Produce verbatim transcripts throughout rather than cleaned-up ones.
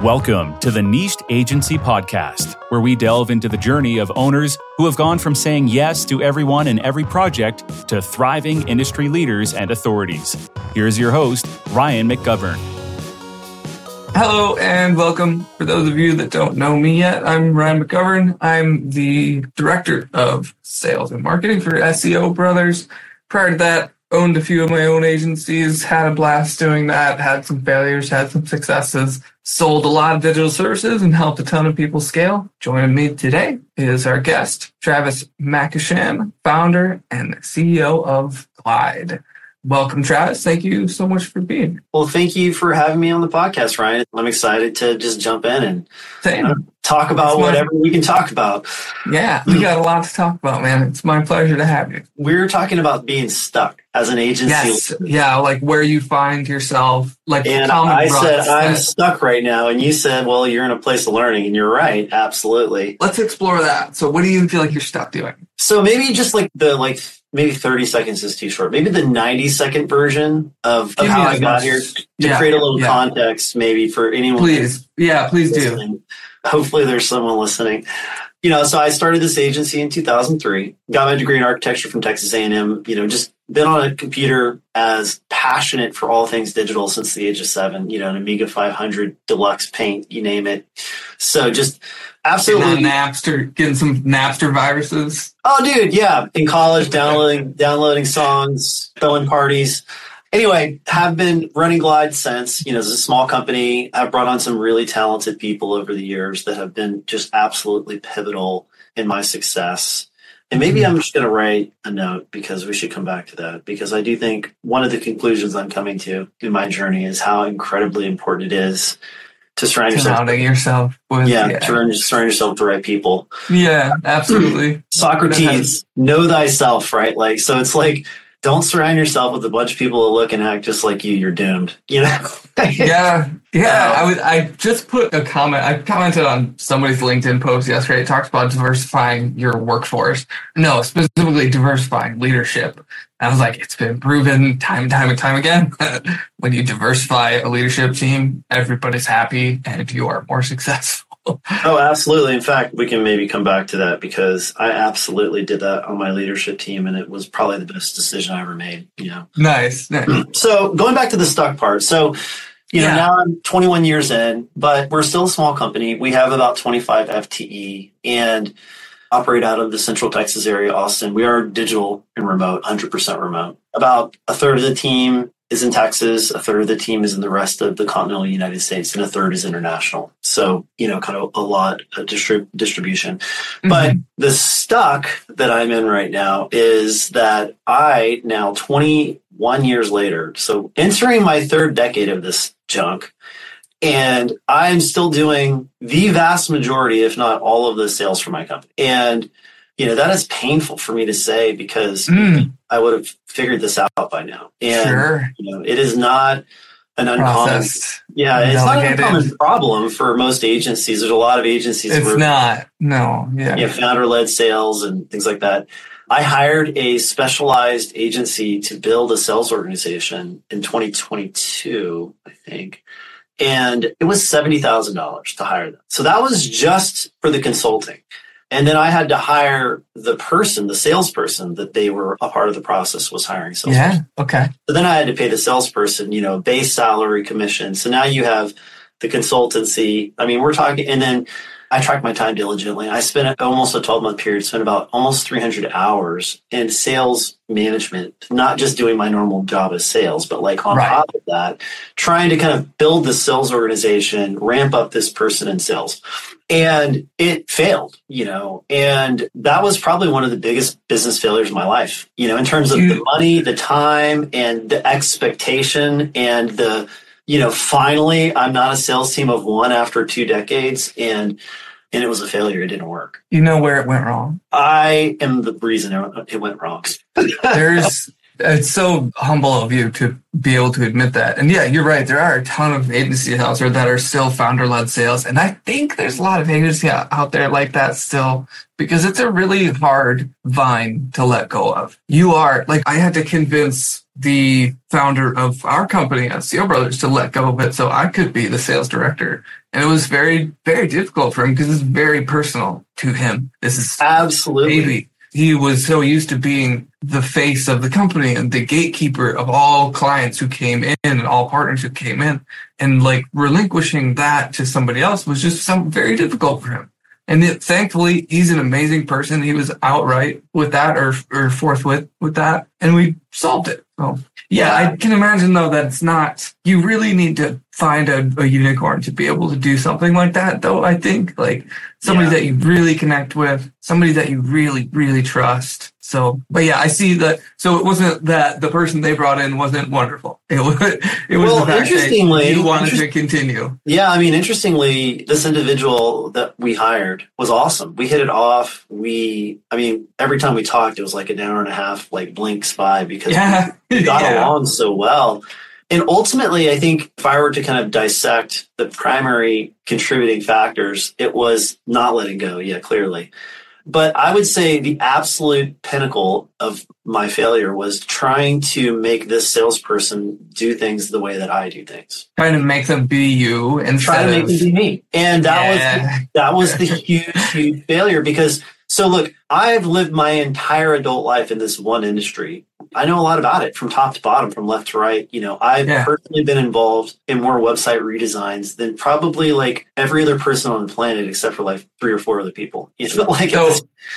Welcome to the Niched Agency Podcast, where we delve into the journey of owners who have gone from saying yes to everyone and every project to thriving industry leaders and authorities. Here's your host, Ryan McGovern. Hello and welcome. For those of you that don't know me yet, I'm Ryan McGovern. I'm the Director of Sales and Marketing for S E O Brothers. Prior to that, owned a few of my own agencies, had a blast doing that, had some failures, had some successes, sold a lot of digital services, and helped a ton of people scale. Joining me today is our guest, Travis Makisham, founder and C E O of Glide. Welcome, Travis. Thank you so much for being here. Well, thank you for having me on the podcast, Ryan. I'm excited to just jump in and you know, talk about my, whatever we can talk about. Yeah, we got a lot to talk about, man. It's my pleasure to have you. We're talking about being stuck as an agency. Yes. Yeah, like where you find yourself. Like, and I said, I'm stuck right now. And you said, well, you're in a place of learning. And you're right. Absolutely. Let's explore that. So what do you feel like you're stuck doing? So maybe just like the, like, maybe thirty seconds is too short. Maybe the ninety second version of, of how I got much. here to yeah, create a little yeah. context, maybe for anyone. Please. Yeah, please listening. do. Hopefully there's someone listening. You know, so I started this agency in two thousand three, got my degree in architecture from Texas A and M, you know, just been on a computer as passionate for all things digital since the age of seven, you know, an Amiga five hundred Deluxe Paint, you name it. So just absolutely. Getting Napster, getting some Napster viruses. Oh, dude, yeah. In college, downloading, downloading songs, throwing parties. Anyway, have been running Glide since, you know, as a small company. I've brought on some really talented people over the years that have been just absolutely pivotal in my success. And maybe I'm just going to write a note because we should come back to that, because I do think one of the conclusions I'm coming to in my journey is how incredibly important it is to surround yourself. Surrounding yourself with, yeah, yeah. surround, surround yourself with the right people. Yeah, absolutely. Socrates, know thyself, right? Like, so it's like, don't surround yourself with a bunch of people that look and act just like you. You're doomed. You know? yeah. Yeah. I would, I just put a comment. I commented on somebody's LinkedIn post yesterday. It talks about diversifying your workforce. No, specifically diversifying leadership. I was like, it's been proven time and time and time again. When you diversify a leadership team, everybody's happy and you are more successful. Oh, absolutely. In fact, we can maybe come back to that because I absolutely did that on my leadership team, and it was probably the best decision I ever made. You know, nice. nice. So going back to the stuck part. So, you know, yeah. now I'm twenty-one years in, but we're still a small company. We have about twenty-five F T E and operate out of the Central Texas area, Austin. We are digital and remote, one hundred percent remote. About a third of the team is in Texas, a third of the team is in the rest of the continental United States, and a third is international. So, you know, kind of a lot of distrib- distribution. Mm-hmm. But the stuck that I'm in right now is that I now twenty-one years later, so entering my third decade of this junk, and I'm still doing the vast majority, if not all of the sales for my company. And you know, that is painful for me to say because mm. I would have figured this out by now. And, sure. you know, it is not an uncommon, Processed, yeah, it's delegated. not an uncommon problem for most agencies. There's a lot of agencies. It's where, not, no, yeah. You know, founder-led sales and things like that. I hired a specialized agency to build a sales organization in twenty twenty-two, I think. And it was seventy thousand dollars to hire them. So that was just for the consulting. And then I had to hire the person, the salesperson that they were a part of the process was hiring salesperson. Yeah, okay. So then I had to pay the salesperson, you know, base salary, commission. So now you have the consultancy. I mean, we're talking, and then I track my time diligently. I spent almost a twelve month period, spent about almost three hundred hours in sales management, not just doing my normal job as sales, but like on right. top of that, trying to kind of build the sales organization, ramp up this person in sales. And it failed, you know, and that was probably one of the biggest business failures of my life, you know, in terms of the money, the time, and the expectation, and the, you know, finally, I'm not a sales team of one after two decades, and and it was a failure. It didn't work. You know where it went wrong? I am the reason it went wrong. There's It's so humble of you to be able to admit that. And yeah, you're right. There are a ton of agencies out there that are still founder-led sales. And I think there's a lot of agencies out there like that still, because it's a really hard vine to let go of. You are, like, I had to convince the founder of our company, S E O Brothers, to let go of it so I could be the sales director. And it was very, very difficult for him because it's very personal to him. This is absolutely baby. He was so used to being the face of the company and the gatekeeper of all clients who came in and all partners who came in. And like relinquishing that to somebody else was just some very difficult for him. And it, thankfully, he's an amazing person. He was outright with that or, or forthwith with that. And we solved it. So, yeah, I can imagine, though, that it's not, you really need to find a, a unicorn to be able to do something like that, though, I think. Like somebody yeah. that you really connect with, somebody that you really, really trust. So, but yeah, I see that. So it wasn't that the person they brought in wasn't wonderful. It was, it was well, the fact interestingly, that you wanted interest- to continue. Yeah, I mean, interestingly, this individual that we hired was awesome. We hit it off. We, I mean, every time we talked, it was like an hour and a half, like blinks by because yeah. we got yeah. along so well. And ultimately, I think if I were to kind of dissect the primary contributing factors, it was not letting go. Yeah, clearly. But I would say the absolute pinnacle of my failure was trying to make this salesperson do things the way that I do things. Trying to make them be you and try to make them be me. And that yeah. was that was the huge, huge failure because so look, I've lived my entire adult life in this one industry. I know a lot about it from top to bottom, from left to right. You know, I've yeah. personally been involved in more website redesigns than probably like every other person on the planet, except for like three or four other people. You know, like so,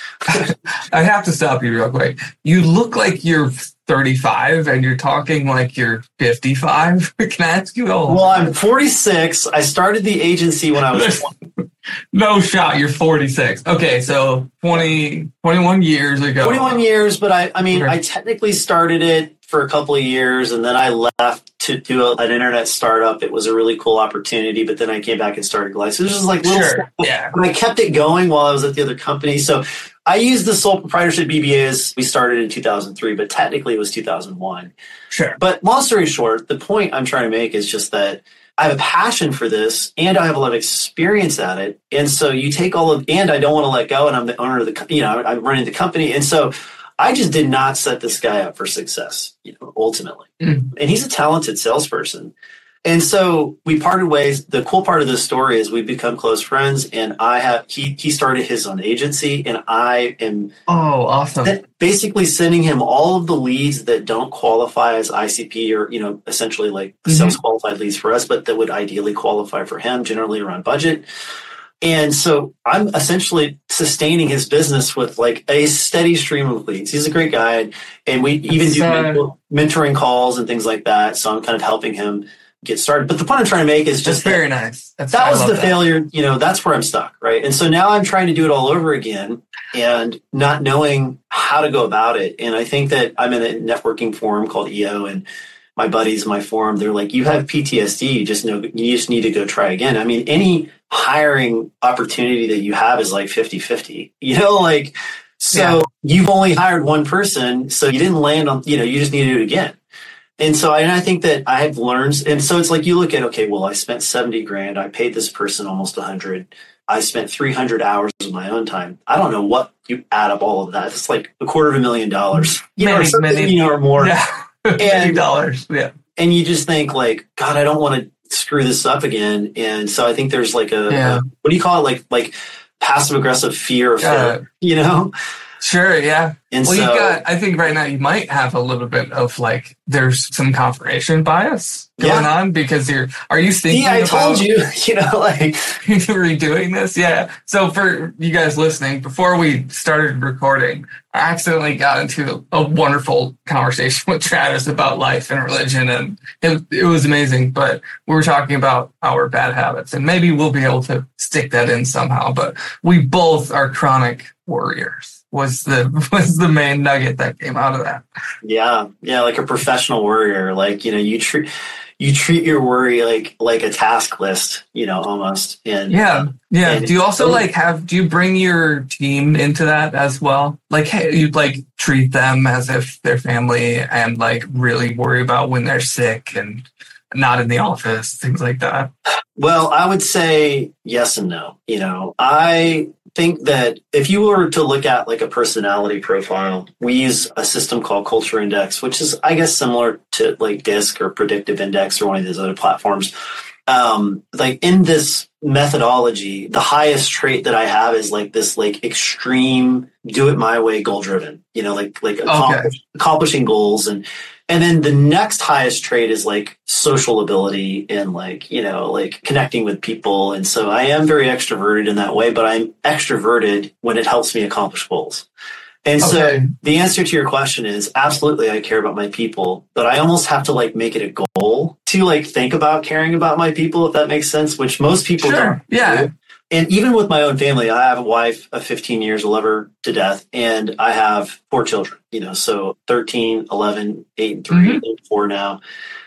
I have to stop you real quick. You look like you're thirty-five and you're talking like you're fifty-five. Can I ask you all? Well, I'm forty-six. I started the agency when I was twenty. No shot, you're forty-six. Okay, so twenty, twenty-one years ago. twenty-one years, but I, I mean, okay. I technically started it for a couple of years and then I left to do a, an internet startup. It was a really cool opportunity, but then I came back and started Glide. So it was just like little sure. stuff. Yeah. And I kept it going while I was at the other company. So I used the sole proprietorship B B As. We started in two thousand three, but technically it was two thousand one. Sure. But long story short, the point I'm trying to make is just that I have a passion for this and I have a lot of experience at it. And so you take all of, and I don't want to let go and I'm the owner of the, you know, I'm running the company. And so I just did not set this guy up for success, you know, ultimately. Mm. And he's a talented salesperson. And so we parted ways. The cool part of this story is we've become close friends and I have, he, he started his own agency and I am oh, awesome. basically sending him all of the leads that don't qualify as I C P or, you know, essentially like mm-hmm. sales qualified leads for us, but that would ideally qualify for him, generally around budget. And so I'm essentially sustaining his business with like a steady stream of leads. He's a great guy. And we even do uh, mentoring calls and things like that. So I'm kind of helping him get started. But the point I'm trying to make is just that's very that, nice. That's, that was the that. failure. You know, that's where I'm stuck. Right. And so now I'm trying to do it all over again and not knowing how to go about it. And I think that I'm in a networking forum called E O and my buddies in my forum, they're like, you have P T S D. You just know, you just need to go try again. I mean, any hiring opportunity that you have is like fifty-fifty, you know, like, so yeah. You've only hired one person. So you didn't land on, you know, you just need to do it again. And so I, and I think that I have learned, and so it's like you look at, okay, well, I spent seventy grand. I paid this person almost one hundred. I spent three hundred hours of my own time. I don't know what you add up all of that. It's like a quarter of a million dollars, you many, know, or something, many, you know, or more. Yeah. and, many dollars. Yeah. And you just think like, God, I don't want to screw this up again. And so I think there's like a, yeah. a what do you call it? Like, like passive aggressive fear of failure, you know? Sure, yeah. And well, so, you've got, I think right now you might have a little bit of like, there's some confirmation bias going yeah. on because you're, are you thinking yeah, I about told you, you know, like redoing this? Yeah. So for you guys listening, before we started recording, I accidentally got into a wonderful conversation with Travis about life and religion, and it, it was amazing. But we were talking about our bad habits, and maybe we'll be able to stick that in somehow. But we both are chronic warriors. Was the was the main nugget that came out of that? Yeah, yeah, like a professional warrior. Like, you know, you treat you treat your worry like like a task list, you know, almost. And yeah, yeah. And do you also like have? Do you bring your team into that as well? Like, hey, you like treat them as if they're family, and like really worry about when they're sick and not in the office, things like that. Well, I would say yes and no. You know, I think that if you were to look at like a personality profile, we use a system called Culture Index, which is, I guess, similar to like DISC or Predictive Index or one of these other platforms. Um, like in this methodology, the highest trait that I have is like this like extreme do it my way, goal driven, you know, like like Okay. accomplish, accomplishing goals. And and then the next highest trait is like social ability and like, you know, like connecting with people. And so I am very extroverted in that way, but I'm extroverted when it helps me accomplish goals. And so Okay. the answer to your question is absolutely I care about my people, but I almost have to like make it a goal to like think about caring about my people, if that makes sense, which most people Sure. don't. Yeah. do. And even with my own family, I have a wife of fifteen years, I love her to death, and I have four children, you know, so thirteen, eleven, eight, and three, Mhm. and four now.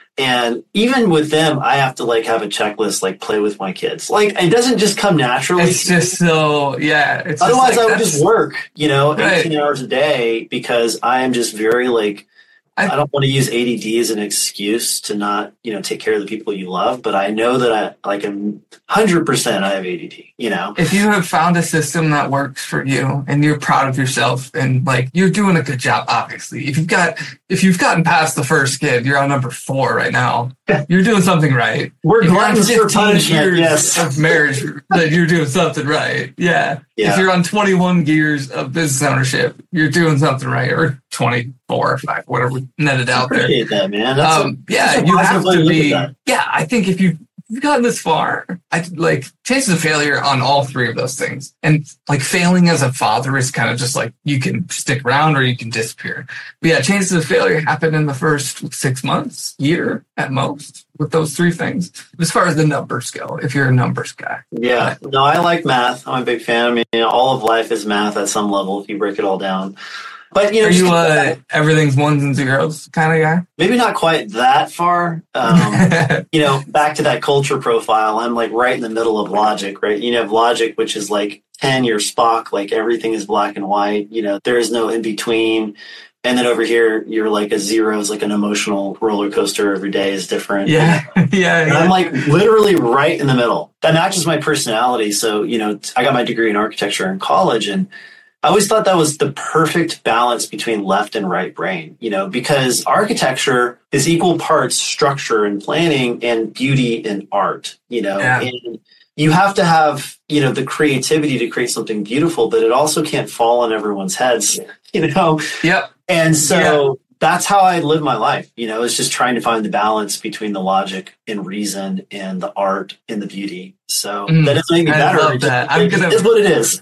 And even with them, I have to like have a checklist, like play with my kids. Like it doesn't just come naturally. It's just so, yeah. It's just Otherwise, like I would that's- just work, you know, Right. eighteen hours a day because I am just very like, I- I don't want to use A D D as an excuse to not, you know, take care of the people you love. But I know that I like I'm one hundred percent I have A D D, you know. If you have found a system that works for you and you're proud of yourself and like you're doing a good job, obviously. If you've got if you've gotten past the first kid, you're on number four right now. You're doing something right. We're If you're on gluttons for fifteen punishment, years yes. of marriage, that you're doing something right. Yeah. Yeah. If you're on twenty-one years of business ownership, you're doing something right. Or twenty-four or five, whatever we netted out there. Appreciate that, man. That's Um, a, yeah, that's a you positive have way to look at be. that. Yeah, I think if you've you've gotten this far, I like chances of failure on all three of those things. And like failing as a father is kind of just like you can stick around or you can disappear. But yeah, chances of failure happen in the first six months, year at most, with those three things. As far as the numbers go, if you're a numbers guy. Yeah, no, I like math. I'm a big fan. I mean, all of life is math at some level if you break it all down. But you know, Are you just- uh, everything's ones and zeros kind of guy? maybe not quite that far. Um, you know, back to that culture profile, I'm like right in the middle of logic, right? You have logic, which is like ten, you're Spock, like everything is black and white, you know, there is no in between. And then over here, you're like a zero is like an emotional roller coaster. Every day is different. yeah, yeah, And yeah. I'm like literally right in the middle. That matches my personality. So, you know, I got my degree in architecture in college, and I always thought that was the perfect balance between left and right brain, you know, because architecture is equal parts structure and planning and beauty and art, you know, Yeah. and you have to have, you know, the creativity to create something beautiful, but it also can't fall on everyone's heads, you know? Yep. And so that's how I live my life, you know, it's just trying to find the balance between the logic and reason and the art and the beauty. So Mm, that doesn't make me I better. love It just- that. I'm it gonna- is what it is.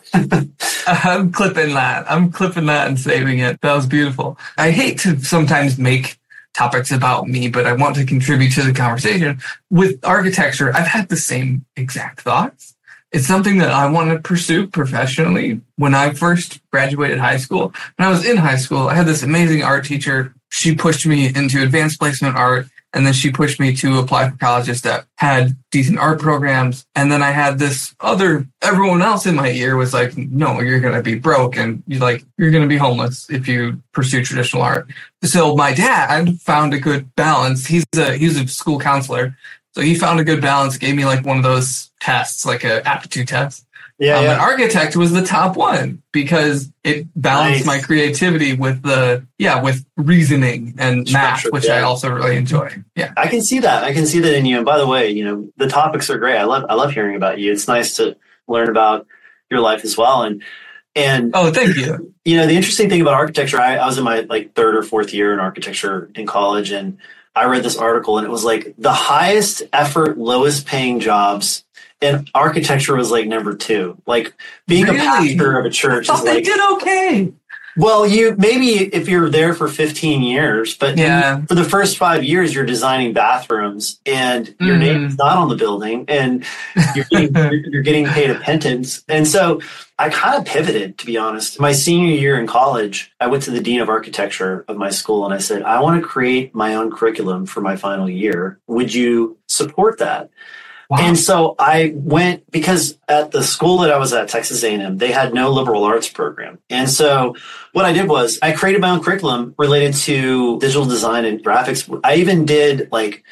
I'm clipping that. I'm clipping that and saving it. That was beautiful. I hate to sometimes make topics about me, but I want to contribute to the conversation. With architecture, I've had the same exact thoughts. It's something that I want to pursue professionally. When I first graduated high school, when I was in high school, I had this amazing art teacher. She pushed me into advanced placement art, and then she pushed me to apply for colleges that had decent art programs. And then I had this other, everyone else in my ear was like, no, you're going to be broke and you like, you're going to be homeless if you pursue traditional art. So my dad found a good balance. He's a, he's a school counselor. So he found a good balance, gave me like one of those tests, like a aptitude test. Yeah, um, yeah. An architect was the top one because it balanced Nice. my creativity with the, yeah, with reasoning and math, Structure, which yeah. I also really enjoy. Yeah. I can see that. I can see that in you. And by the way, you know, the topics are great. I love I love hearing about you. It's nice to learn about your life as well. And and Oh, thank you. you know, the interesting thing about architecture, I, I was in my like third or fourth year in architecture in college, and I read this article, and it was like the highest effort, lowest paying jobs, and architecture was like number two. Like being Really? a pastor of a church Oh, is they like, did okay. well, you maybe if you're there for fifteen years, but Yeah. for the first five years, you're designing bathrooms, and your Mhm. name is not on the building, and you're getting, you're, you're getting paid a pittance. And so I kind of pivoted, to be honest. My senior year in college, I went to the dean of architecture of my school, and I said, I want to create my own curriculum for my final year. Would you support that? Wow. And so I went because at the school that I was at, Texas A and M, they had no liberal arts program. And so what I did was I created my own curriculum related to digital design and graphics. I even did like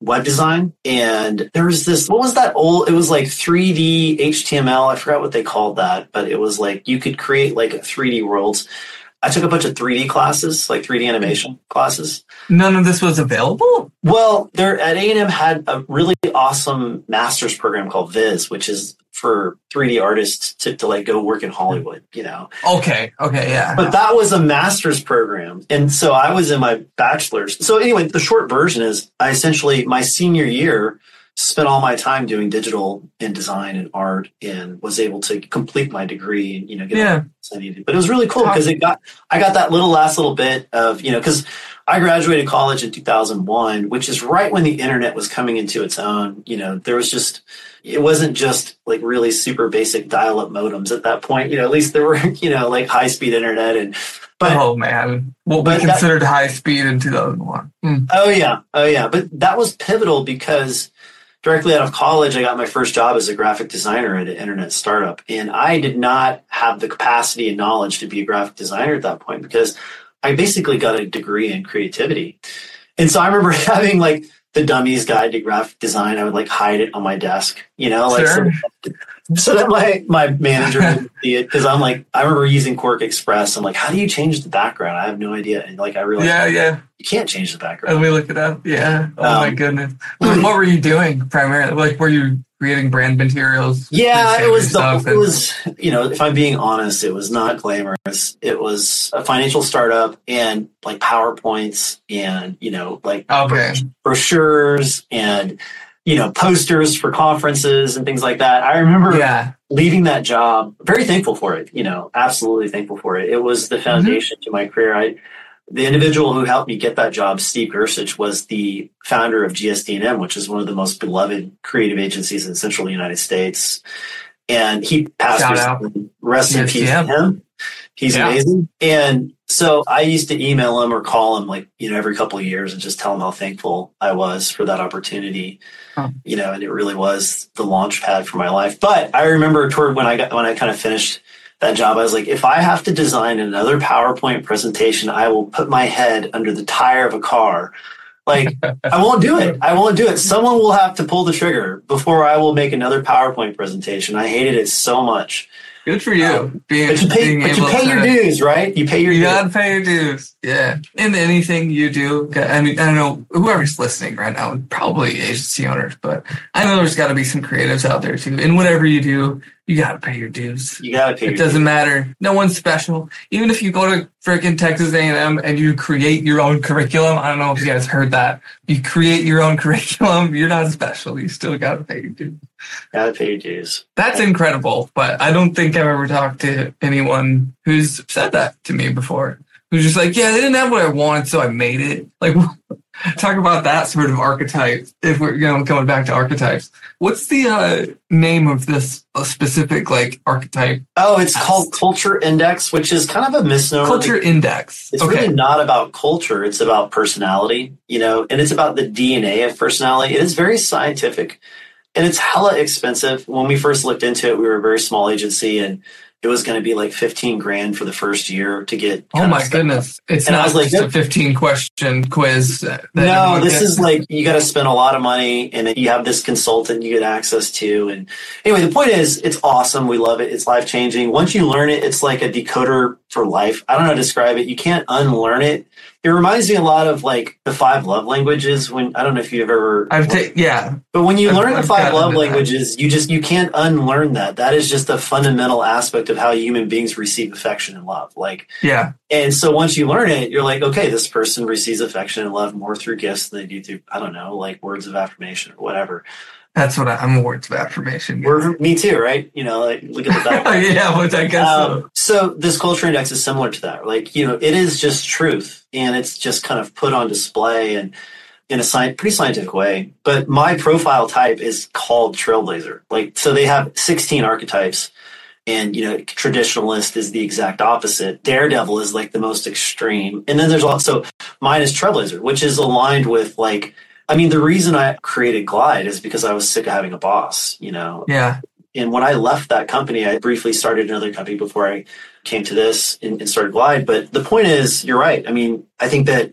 web design. And there was this, what was that old, it was like three D H T M L. I forgot what they called that, but it was like you could create like a three D worlds. I took a bunch of three D classes, like three D animation classes. None of this was available? Well, there at A and M had a really awesome master's program called Viz, which is for three D artists to, to like go work in Hollywood, you know? Okay. Okay. Yeah. But that was a master's program. And so I was in my bachelor's. So anyway, the short version is I essentially, my senior year, spent all my time doing digital and design and art and was able to complete my degree and, you know, get yeah. all the I needed. But it was really cool because it got, I got that little last little bit of, you know, because I graduated college in two thousand one, which is right when the internet was coming into its own. You know, there was just, it wasn't just like really super basic dial-up modems at that point. You know, at least there were, you know, like high-speed internet and, but, oh man, what we considered that, high speed in two thousand one. Mm. Oh yeah. Oh yeah. But that was pivotal because directly out of college, I got my first job as a graphic designer at an internet startup. And I did not have the capacity and knowledge to be a graphic designer at that point because I basically got a degree in creativity. And so I remember having like the Dummy's Guide to Graphic Design. I would like hide it on my desk, you know, like sure. so, so that my, my manager would see it. Cause I'm like, I remember using Quark Express. I'm like, how do you change the background? I have no idea. And like, I realized yeah, yeah. you can't change the background. Let me look it up. Yeah. Oh um, my goodness. Hmm. What were you doing primarily? Like, were you creating brand materials? Yeah, it was, the, it and- was, you know, if I'm being honest, it was not glamorous. It was a financial startup and like PowerPoints and, you know, like okay. brochures and, you know, posters for conferences and things like that. I remember yeah. leaving that job, very thankful for it, you know, absolutely thankful for it. It was the foundation mm-hmm. to my career. I, the individual who helped me get that job, Steve Gersich, was the founder of G S D and M, which is one of the most beloved creative agencies in central United States. And he passed recently. Rest in peace to him. He's yeah. amazing. And so I used to email him or call him like, you know, every couple of years and just tell him how thankful I was for that opportunity. Huh. You know, and it really was the launch pad for my life. But I remember toward when I got, when I kind of finished that job, I was like, if I have to design another PowerPoint presentation, I will put my head under the tire of a car. Like, I won't do it. I won't do it. Someone will have to pull the trigger before I will make another PowerPoint presentation. I hated it so much. Good for you. Um, being, but you pay, but you pay to, your dues, right? You pay your you dues. You gotta pay your dues. Yeah. In anything you do, I mean, I don't know, whoever's listening right now, probably agency owners, but I know there's got to be some creatives out there too. And whatever you do, you got to pay your dues. You got to pay It your doesn't dues. matter. No one's special. Even if you go to freaking Texas A and M and you create your own curriculum, I don't know if you guys heard that. You create your own curriculum, you're not special. You still got to pay your dues. Got to pay your dues. That's incredible, but I don't think I've ever talked to anyone who's said that to me before. Who's just like, yeah, they didn't have what I wanted, so I made it. Like, talk about that sort of archetype. If we're, you know, coming back to archetypes, what's the uh, name of this specific like archetype? Oh, it's test? called Culture Index, which is kind of a misnomer. Culture Index. It's okay. really not about culture. It's about personality, you know, and it's about the D N A of personality. It is very scientific. And it's hella expensive. When we first looked into it, we were a very small agency and it was going to be like fifteen grand for the first year to get. Oh my goodness. It's and not like, just a fifteen question quiz. That no, this gets. is like, you got to spend a lot of money and then you have this consultant you get access to. And anyway, the point is it's awesome. We love it. It's life changing. Once you learn it, it's like a decoder for life. I don't know how to describe it. You can't unlearn it. It reminds me a lot of like the five love languages. When I don't know if you've ever, I've taken, yeah. But when you I've, learn I've the five love languages, that. you just, you can't unlearn that. That is just a fundamental aspect of how human beings receive affection and love. Like, yeah. And so once you learn it, you're like, okay, this person receives affection and love more through gifts than they do through, I don't know, like words of affirmation or whatever. That's what I, I'm a words of affirmation. Word, me too, right? You know, like look at the back. yeah, but I guess um, so. So this culture index is similar to that. Like, you know, it is just truth and it's just kind of put on display and in a sci- pretty scientific way. But my profile type is called Trailblazer. Like, so they have sixteen archetypes. And, you know, traditionalist is the exact opposite. Daredevil is like the most extreme. And then there's also, mine is Trailblazer, which is aligned with like, I mean, the reason I created Glide is because I was sick of having a boss, you know? Yeah. And when I left that company, I briefly started another company before I came to this and, and started Glide. But the point is, you're right. I mean, I think that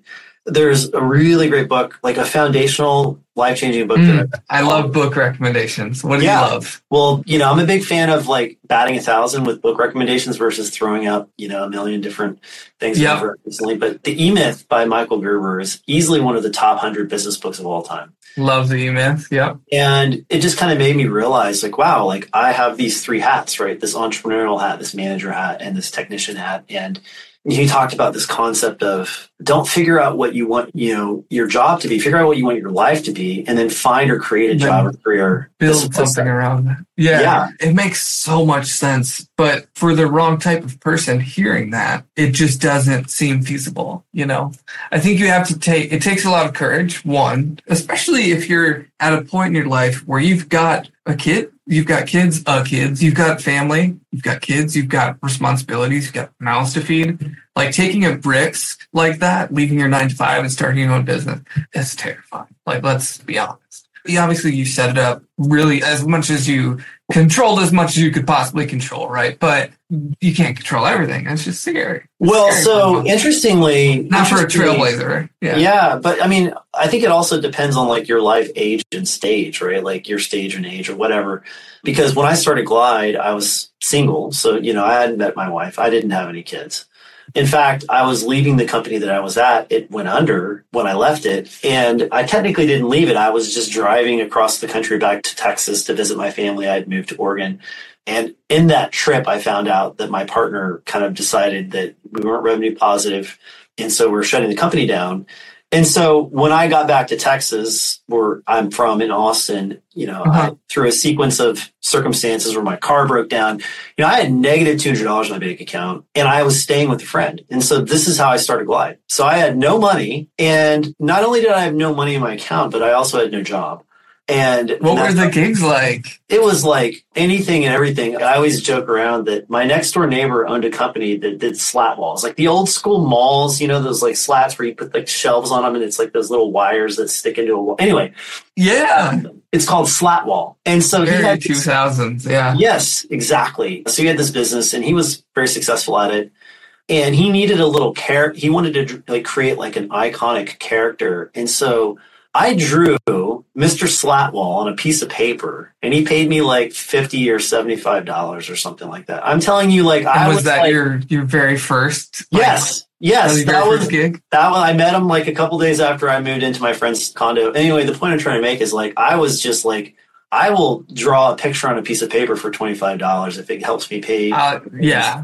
there's a really great book, like a foundational, life-changing book. Mm, that I love book recommendations. What do yeah. you love? Well, you know, I'm a big fan of like batting a thousand with book recommendations versus throwing out, you know, a million different things Yep. over recently. But The E-Myth by Michael Gerber is easily one of the top one hundred business books of all time. Love the E-Myth. Yep. And it just kind of made me realize like, wow, like I have these three hats, right? This entrepreneurial hat, this manager hat, and this technician hat. And he talked about this concept of don't figure out what you want, you know, your job to be, figure out what you want your life to be, and then find or create a job or career. Build something around that. Yeah, yeah. It makes so much sense. But for the wrong type of person hearing that, it just doesn't seem feasible. You know, I think you have to take, it takes a lot of courage, one, especially if you're at a point in your life where you've got a kid, you've got kids, uh, kids, you've got family, you've got kids, you've got responsibilities, you've got mouths to feed. Like taking a risk like that, leaving your nine to five and starting your own business, is terrifying. Like, let's be honest. Obviously, you set it up really as much as you controlled as much as you could possibly control, right? But you can't control everything. It's just scary. It's well, scary so interestingly, not for a interestingly, trailblazer. Yeah. Yeah, but I mean, I think it also depends on like your life age and stage, right? Like your stage and age or whatever. Because when I started Glide, I was single. So, you know, I hadn't met my wife. I didn't have any kids. In fact, I was leaving the company that I was at. It went under when I left it. And I technically didn't leave it. I was just driving across the country back to Texas to visit my family. I had moved to Oregon. And in that trip, I found out that my partner kind of decided that we weren't revenue positive. And so we're shutting the company down. And so when I got back to Texas, where I'm from in Austin, you know, uh-huh. I, through a sequence of circumstances where my car broke down, you know, I had negative two hundred dollars in my bank account and I was staying with a friend. And so this is how I started Glide. So I had no money. And not only did I have no money in my account, but I also had no job. And what were the gigs like? It was like anything and everything. I always joke around that my next door neighbor owned a company that did slat walls, like the old school malls, you know, those like slats where you put like shelves on them and it's like those little wires that stick into a wall. Anyway. Yeah. It's called Slat Wall. And so very he had two thousands. Yeah. Yes, exactly. So he had this business and he was very successful at it. And he needed a little care. He wanted to like create like an iconic character. And so I drew Mister Slatwall on a piece of paper, and he paid me like fifty or seventy-five dollars or something like that. I'm telling you, like, and I was, was that like, your your very first? Like, yes, yes, that, that was gig. That one. I met him like a couple days after I moved into my friend's condo. Anyway, the point I'm trying to make is like I was just like, I will draw a picture on a piece of paper for twenty-five dollars if it helps me pay. Uh, yeah.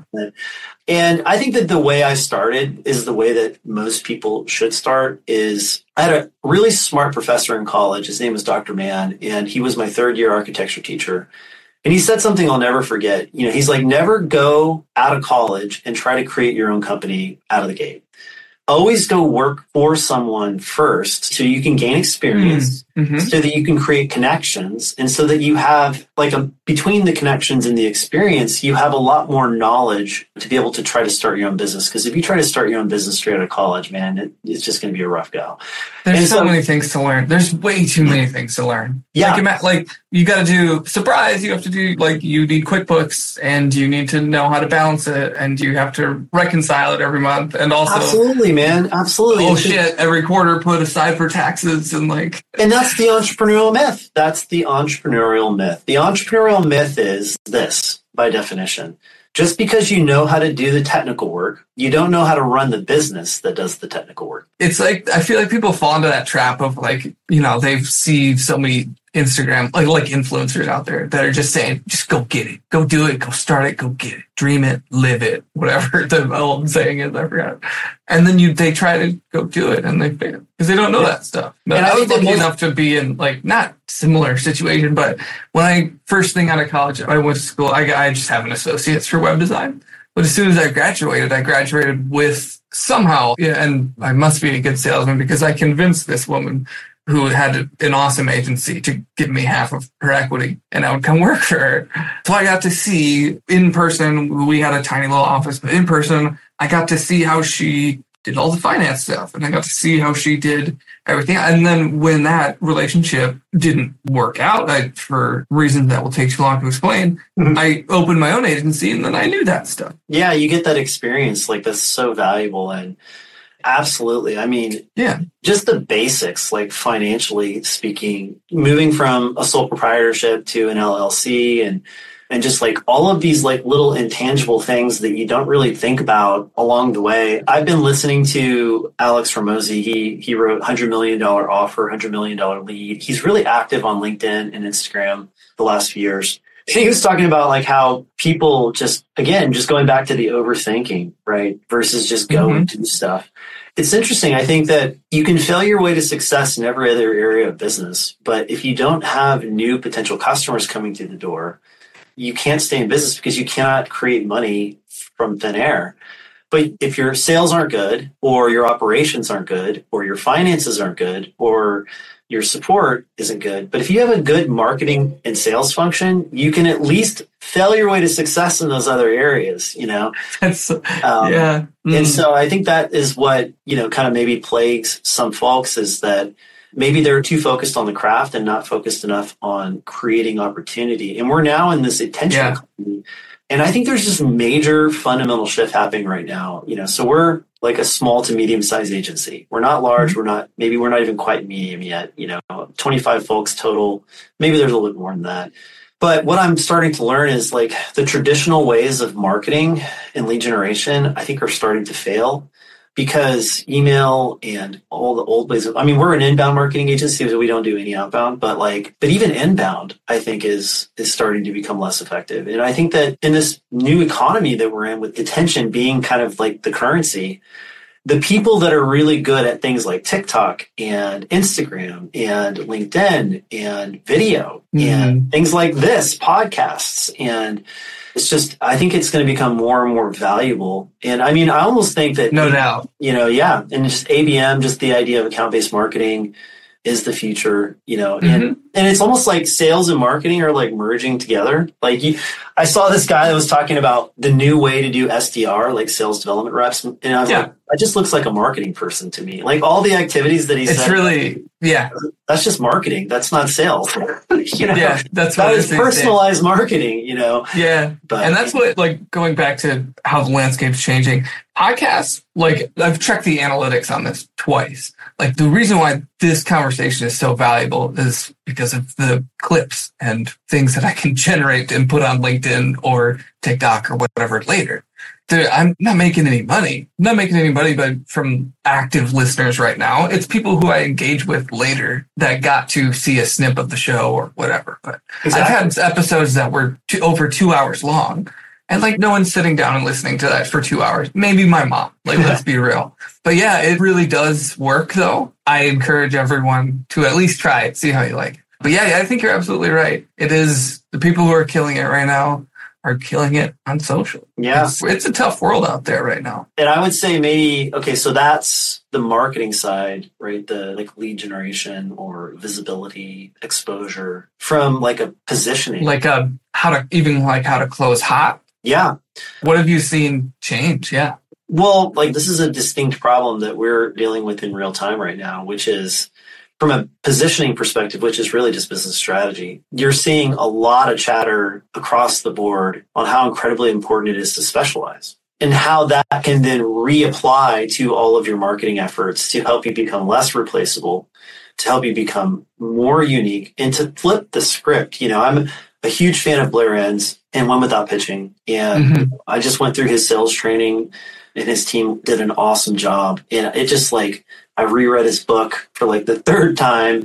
And I think that the way I started is the way that most people should start is I had a really smart professor in college. His name was Doctor Mann, and he was my third year architecture teacher. And he said something I'll never forget. You know, he's like, never go out of college and try to create your own company out of the gate. Always go work for someone first so you can gain experience, mm-hmm. so that you can create connections, and so that you have like a between the connections and the experience, you have a lot more knowledge to be able to try to start your own business. Because if you try to start your own business straight out of college, man, it, it's just going to be a rough go. There's and so, so many things to learn. There's way too many things to learn. Yeah. Like, like you got to do, surprise, you have to do, like, you need QuickBooks and you need to know how to balance it and you have to reconcile it every month. And also, absolutely, man. Absolutely. Oh, shit. Every quarter put aside for taxes and like. And that's the entrepreneurial myth. That's the entrepreneurial myth. The entrepreurial myth is this, by definition. Just because you know how to do the technical work, you don't know how to run the business that does the technical work. It's like, I feel like people fall into that trap of like, you know, they see so many Instagram, like, like influencers out there that are just saying, just go get it, go do it, go start it, go get it, dream it, live it, whatever the old saying is, I forgot. And then you, they try to go do it and they fail because they don't know yeah. that stuff. But and I, I was lucky most- enough to be in like, not similar situation, but when I first thing out of college, I went to school, I, I just have an associate's for web design. But as soon as I graduated, I graduated with somehow, yeah, and I must be a good salesman because I convinced this woman who had an awesome agency to give me half of her equity and I would come work for her. So I got to see in person, we had a tiny little office, but in person, I got to see how she did all the finance stuff and I got to see how she did everything. And then when that relationship didn't work out I, for reasons that will take too long to explain, mm-hmm. I opened my own agency and then I knew that stuff. Yeah, you get that experience. Like that's so valuable. And Absolutely. I mean, Yeah. just the basics, like financially speaking, moving from a sole proprietorship to an L L C and and just like all of these like little intangible things that you don't really think about along the way. I've been listening to Alex Hormozi. He he wrote one hundred million dollars Offer, one hundred million dollars Lead. He's really active on LinkedIn and Instagram the last few years. He was talking about like how people just, again, just going back to the overthinking, right? Versus just going Mm-hmm. to stuff. It's interesting. I think that you can fail your way to success in every other area of business. But if you don't have new potential customers coming through the door, you can't stay in business because you cannot create money from thin air. But if your sales aren't good, or your operations aren't good, or your finances aren't good, or your support isn't good, but if you have a good marketing and sales function, you can at least fail your way to success in those other areas, you know? That's, Um, yeah. Mm. And so I think that is what, you know, kind of maybe plagues some folks, is that maybe they're too focused on the craft and not focused enough on creating opportunity. And we're now in this attention Yeah. economy. And I think there's just major fundamental shift happening right now. You know, so we're like a small to medium sized agency. We're not large. Mm-hmm. We're not, maybe we're not even quite medium yet, you know, twenty-five folks total. Maybe there's a little bit more than that. But what I'm starting to learn is like the traditional ways of marketing and lead generation, I think, are starting to fail, because email and all the old ways of, I mean, we're an inbound marketing agency, so we don't do any outbound, but like, but even inbound, I think is, is starting to become less effective. And I think that in this new economy that we're in, with attention being kind of like the currency, the people that are really good at things like TikTok and Instagram and LinkedIn and video Mm-hmm. and things like this, podcasts, and it's just, I think it's going to become more and more valuable. And I mean, I almost think that, No doubt. you know, yeah. And just A B M, just the idea of account-based marketing is the future, you know, Mm-hmm. and, and it's almost like sales and marketing are like merging together. Like you, I saw this guy that was talking about the new way to do S D R, like sales development reps. And I was Yeah. like, that just looks like a marketing person to me. Like all the activities that he It's said, really, yeah. that's just marketing. That's not sales. you know, Yeah. That's what that it is is these days. personalized marketing, you know. Yeah. But And that's what, like, going back to how the landscape's changing, podcasts, like, I've checked the analytics on this twice. Like, the reason why this conversation is so valuable is because of the clips and things that I can generate and put on LinkedIn or TikTok or whatever later. Dude, I'm not making any money. I'm not making any money but from active listeners right now. It's people who I engage with later that got to see a snip of the show or whatever. But Exactly. I've had episodes that were two, over two hours long. And like no one's sitting down and listening to that for two hours. Maybe my mom. Like, let's be real. But yeah, it really does work though. I encourage everyone to at least try it, see how you like it. But yeah, I think you're absolutely right. It is the people who are killing it right now are killing it on social. Yeah. It's, it's a tough world out there right now. And I would say maybe, okay, so that's the marketing side, right? The like lead generation or visibility, exposure from like a positioning. Like uh, how to, even like how to close hot. yeah. What have you seen change? Yeah. Well, like this is a distinct problem that we're dealing with in real time right now, which is from a positioning perspective, which is really just business strategy. You're seeing a lot of chatter across the board on how incredibly important it is to specialize and how that can then reapply to all of your marketing efforts to help you become less replaceable, to help you become more unique, and to flip the script. You know, I'm a huge fan of Blair Enns and One Without Pitching. And Mm-hmm. I just went through his sales training and his team did an awesome job. And it just like, I reread his book for like the third time.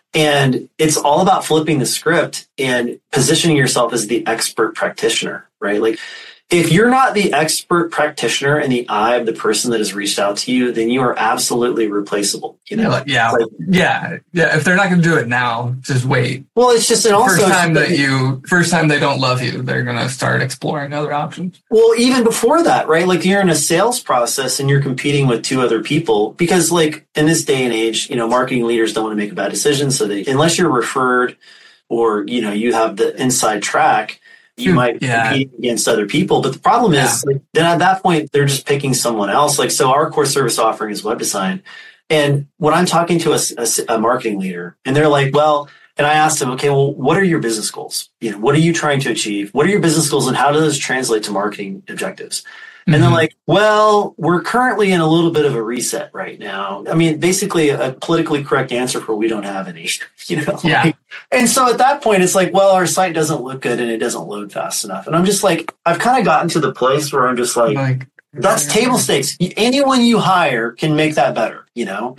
And it's all about flipping the script and positioning yourself as the expert practitioner, right? Like if you're not the expert practitioner in the eye of the person that has reached out to you, then you are absolutely replaceable. You know, Like, yeah, Like- yeah, yeah. If they're not going to do it now, just wait. well, it's just, and also, First time that you, first time they don't love you, they're going to start exploring other options. well, even before that, right? Like you're in a sales process and you're competing with two other people because like in this day and age, you know, marketing leaders don't want to make a bad decision. So they, unless you're referred or, you know, you have the inside track, you Hmm, might yeah. compete against other people. But the problem is like, then at that point, they're just picking someone else. Like, so our core service offering is web design. And when I'm talking to a, a, a marketing leader and they're like, well, and I asked them, okay, well, what are your business goals? You know, what are you trying to achieve? What are your business goals and how does this translate to marketing objectives? And mm-hmm. they're like, well, we're currently in a little bit of a reset right now. I mean, basically a politically correct answer for we don't have any, you know? Yeah. Like, and so at that point, it's like, well, our site doesn't look good and it doesn't load fast enough. And I'm just like, I've kind of gotten to the place where I'm just like, like that's yeah. table stakes. Anyone you hire can make that better, you know?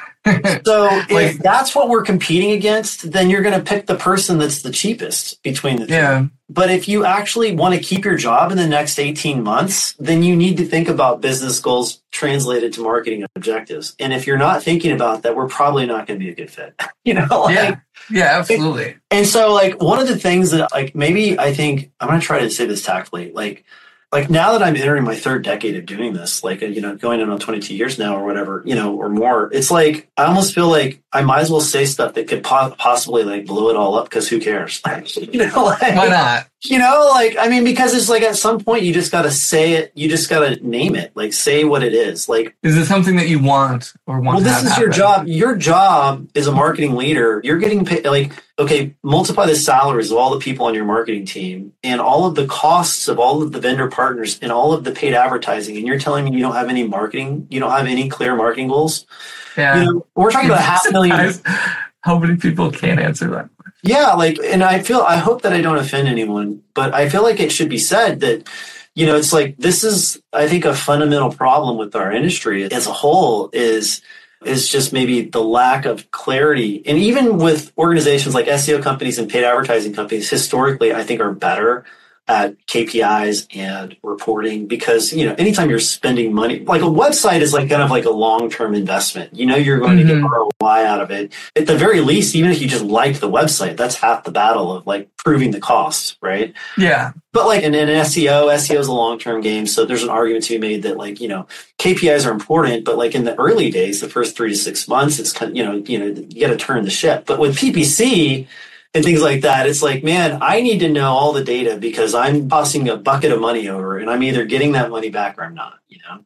So if like, that's what we're competing against, then you're going to pick the person that's the cheapest between the two. Yeah. But if you actually want to keep your job in the next eighteen months, then you need to think about business goals translated to marketing objectives. And if you're not thinking about that, we're probably not going to be a good fit. You know? Like, yeah. Yeah, absolutely. And, and so like one of the things that like maybe I think I'm going to try to say this tactfully, like Like now that I'm entering my third decade of doing this, like, you know, going in on twenty-two years now or whatever, you know, or more, it's like, I almost feel like I might as well say stuff that could po- possibly like blow it all up because who cares? you know, like, why not? You know, like, I mean, because it's like at some point you just got to say it. You just got to name it, like say what it is. Like, is it something that you want or want well, to this have is happen? your job. Your job is a marketing leader. You're getting paid like, okay, multiply the salaries of all the people on your marketing team and all of the costs of all of the vendor partners and all of the paid advertising. And you're telling me you don't have any marketing, you don't have any clear marketing goals. Yeah. You know, we're talking about half a million. How many people can't answer that? Yeah. Like, and I feel, I hope that I don't offend anyone, but I feel like it should be said that, you know, it's like, this is, I think, a fundamental problem with our industry as a whole is, is just maybe the lack of clarity. And even with organizations like S E O companies and paid advertising companies, historically, I think are better at K P Is and reporting because, you know, anytime you're spending money, like a website is like kind of like a long-term investment. You know, you're going mm-hmm. to get R O I out of it. At the very least, even if you just like the website, that's half the battle of like proving the cost, right? Yeah. But like in an S E O, S E O is a long-term game. So there's an argument to be made that like, you know, K P Is are important, but like in the early days, the first three to six months, it's kind of, you know, you know, you got to turn the ship. But with P P C and things like that, it's like, man, I need to know all the data because I'm tossing a bucket of money over and I'm either getting that money back or I'm not, you know?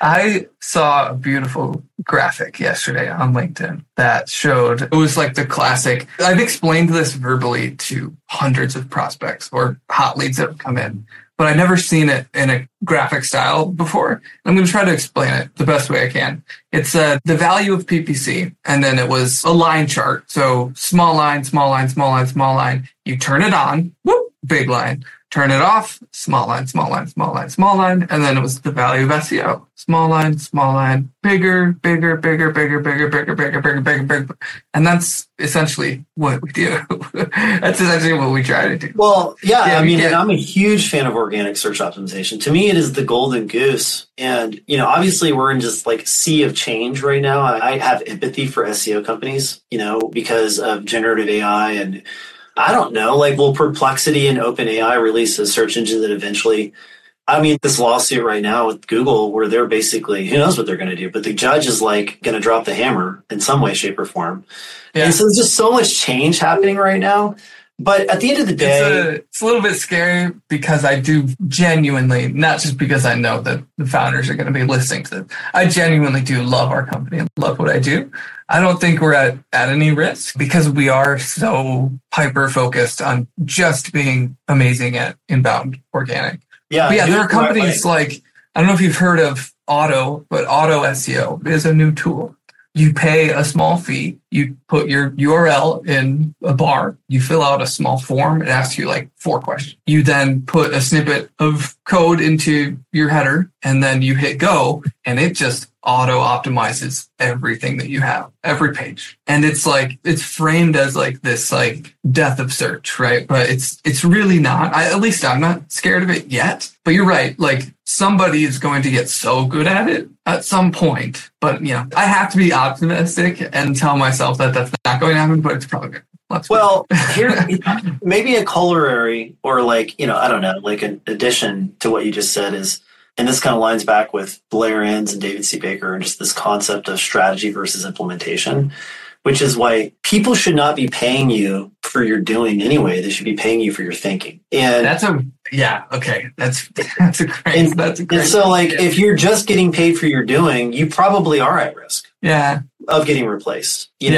I saw a beautiful graphic yesterday on LinkedIn that showed, it was like the classic, I've explained this verbally to hundreds of prospects or hot leads that have come in, but I've never seen it in a graphic style before. I'm going to try to explain it the best way I can. It's uh, the value of P P C, and then it was a line chart. So small line, small line, small line, small line. You turn it on, whoop, big line. Turn it off, small line, small line, small line, small line. And then it was the value of S E O. Small line, small line, bigger, bigger, bigger, bigger, bigger, bigger, bigger, bigger, bigger, bigger. And that's essentially what we do. That's essentially what we try to do. Well, yeah, yeah I mean, and I'm a huge fan of organic search optimization. To me, it is the golden goose. And, you know, obviously we're in just like sea of change right now. I, I have empathy for S E O companies, you know, because of generative A I and I don't know, like, will Perplexity and OpenAI release a search engine that eventually, I mean, this lawsuit right now with Google where they're basically, who knows what they're going to do, but the judge is like going to drop the hammer in some way, shape or form. Yeah. And so there's just so much change happening right now. But at the end of the day, it's a, it's a little bit scary because I do genuinely, not just because I know that the founders are going to be listening to this, I genuinely do love our company and love what I do. I don't think we're at, at any risk because we are so hyper focused on just being amazing at inbound organic. Yeah, but yeah, there are companies like, I don't know if you've heard of Auto, but Auto S E O is a new tool. You pay a small fee. You put your U R L in a bar. You fill out a small form. It asks you like four questions. You then put a snippet of code into your header and then you hit go and it just auto optimizes everything that you have, every page. And it's like, it's framed as like this like death of search, right? But it's, it's really not. I, at least I'm not scared of it yet, but you're right. Like somebody is going to get so good at it at some point, but you know, I have to be optimistic and tell myself that that's not going to happen, but it's probably good. Let's well, here, maybe a corollary or like, you know, I don't know, like an addition to what you just said is, and this kind of lines back with Blair Enns and David C. Baker and just this concept of strategy versus implementation, which is why people should not be paying you for your doing anyway. They should be paying you for your thinking. And that's a, yeah, okay. That's, that's a great, and, that's a great. And so like, yeah. If you're just getting paid for your doing, you probably are at risk. Yeah. Of getting replaced, you yeah. know?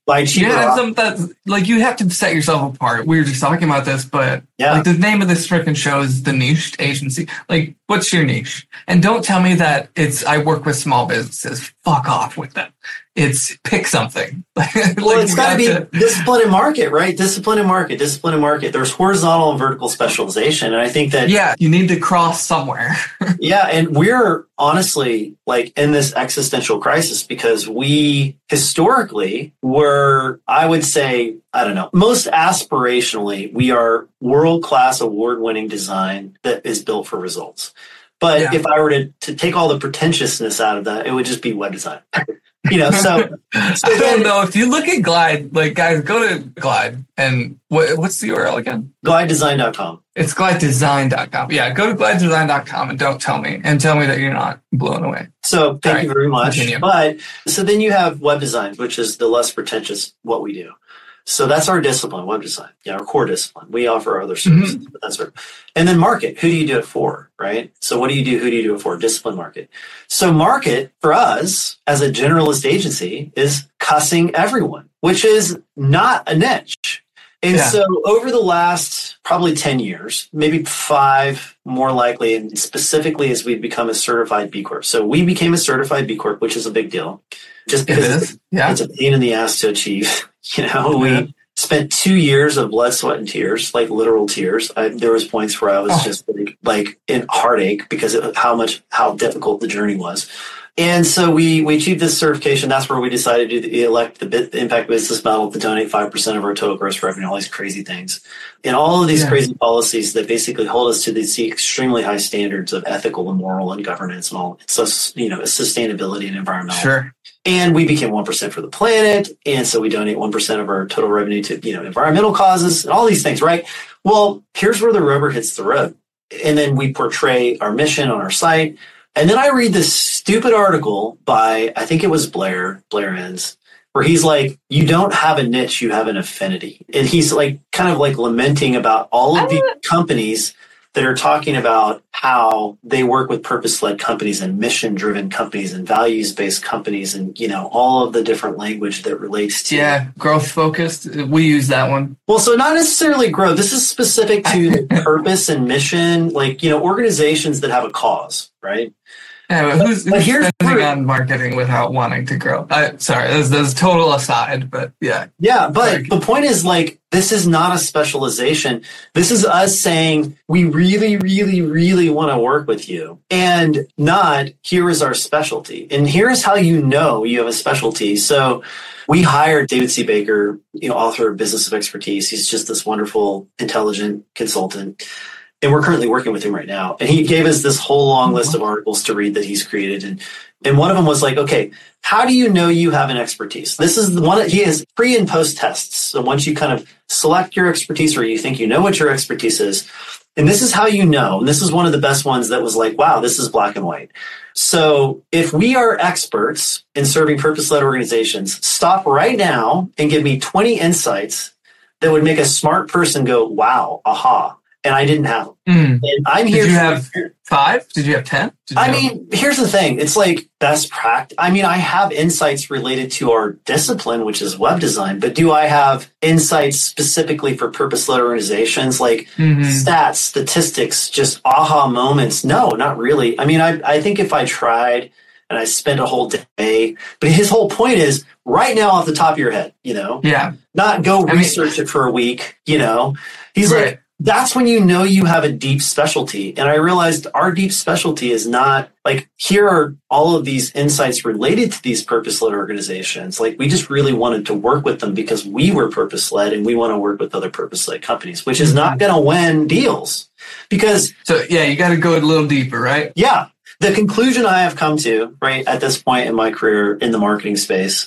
buy cheaper. Yeah, some that like you have to set yourself apart. We were just talking about this, but Yeah. like the name of this freaking show is The Niche Agency. Like, what's your niche? And don't tell me that it's I work with small businesses. Fuck off with that. It's pick something. like, Well, it's you got to be to- discipline and market, right? Discipline and market, discipline and market. There's horizontal and vertical specialization. And I think that, Yeah, you need to cross somewhere. yeah, and we're honestly like in this existential crisis because we historically were, I would say, I don't know, most aspirationally, we are world-class award-winning design that is built for results. But Yeah. if I were to, to take all the pretentiousness out of that, it would just be web design. You know, so, so I don't know. If you look at Glide, like guys, go to Glide and what, what's the U R L again? glide design dot com. It's glide design dot com. Yeah, go to glide design dot com and don't tell me and tell me that you're not blown away. So thank All you right, very much. continue. But so then you have web design, which is the less pretentious what we do. So that's our discipline, web design. Yeah, our core discipline. We offer other services, Mm-hmm. but that's our. And then market. Who do you do it for, right? So what do you do? Who do you do it for? Discipline, market. So market for us as a generalist agency is cussing everyone, which is not a niche. And Yeah. so over the last probably ten years, maybe five more likely, and specifically as we've become a certified B Corp. So we became a certified B Corp, which is a big deal. Just It because is. Yeah. it's a pain in the ass to achieve. You know, Yeah. we spent two years of blood, sweat, and tears, like literal tears. I, there was points where I was Oh. just like, like in heartache because of how much, how difficult the journey was. And so we, we achieved this certification. That's where we decided to do the, elect the, bit, the impact business model to donate five percent of our total gross revenue, all these crazy things. And all of these Yeah. crazy policies that basically hold us to these extremely high standards of ethical and moral and governance and all. So, you know, sustainability and environmental. Sure. And we became one percent for the planet. And so we donate one percent of our total revenue to, you know, environmental causes and all these things, right? Well, here's where the rubber hits the road. And then we portray our mission on our site. And then I read this stupid article by, I think it was Blair, Blair Enns, where he's like, you don't have a niche, you have an affinity. And he's like, kind of like lamenting about all of these companies that are talking about how they work with purpose-led companies and mission-driven companies and values-based companies and, you know, all of the different language that relates to. Yeah. Growth focused. We use that one. Well, so not necessarily growth. This is specific to purpose and mission, like, you know, organizations that have a cause, right? Yeah, but who's, But who's here's spending where- on marketing without wanting to grow? I, sorry, that's, that's total aside, but yeah. Yeah, but Sorry. the point is, like, this is not a specialization. This is us saying we really, really, really want to work with you, and not here is our specialty. And here's how you know you have a specialty. So we hired David C. Baker, you know, author of Business of Expertise. He's just this wonderful, intelligent consultant. And we're currently working with him right now. And he gave us this whole long list of articles to read that he's created. And and one of them was like, okay, how do you know you have an expertise? This is the one, he has pre and post tests. So once you kind of select your expertise or you think you know what your expertise is, and this is how you know, and this is one of the best ones that was like, wow, this is black and white. So if we are experts in serving purpose-led organizations, stop right now and give me twenty insights that would make a smart person go, wow, aha. And I didn't have them. Mm. And I'm Did here. you to- have five? Did you have ten? Did you I have- mean, here's the thing. It's like best practice. I mean, I have insights related to our discipline, which is web design, but do I have insights specifically for purpose-led organizations like Mhm. stats, statistics, just aha moments? No, not really. I mean, I, I think if I tried and I spent a whole day, but his whole point is right now off the top of your head, you know, yeah. not go I mean- research it for a week, you know, he's Right. like, that's when you know you have a deep specialty. And I realized our deep specialty is not like, here are all of these insights related to these purpose-led organizations. Like, we just really wanted to work with them because we were purpose-led and we want to work with other purpose-led companies, which is not going to win deals. Because, So yeah, you got to go a little deeper, right? yeah, the conclusion I have come to, right, at this point in my career in the marketing space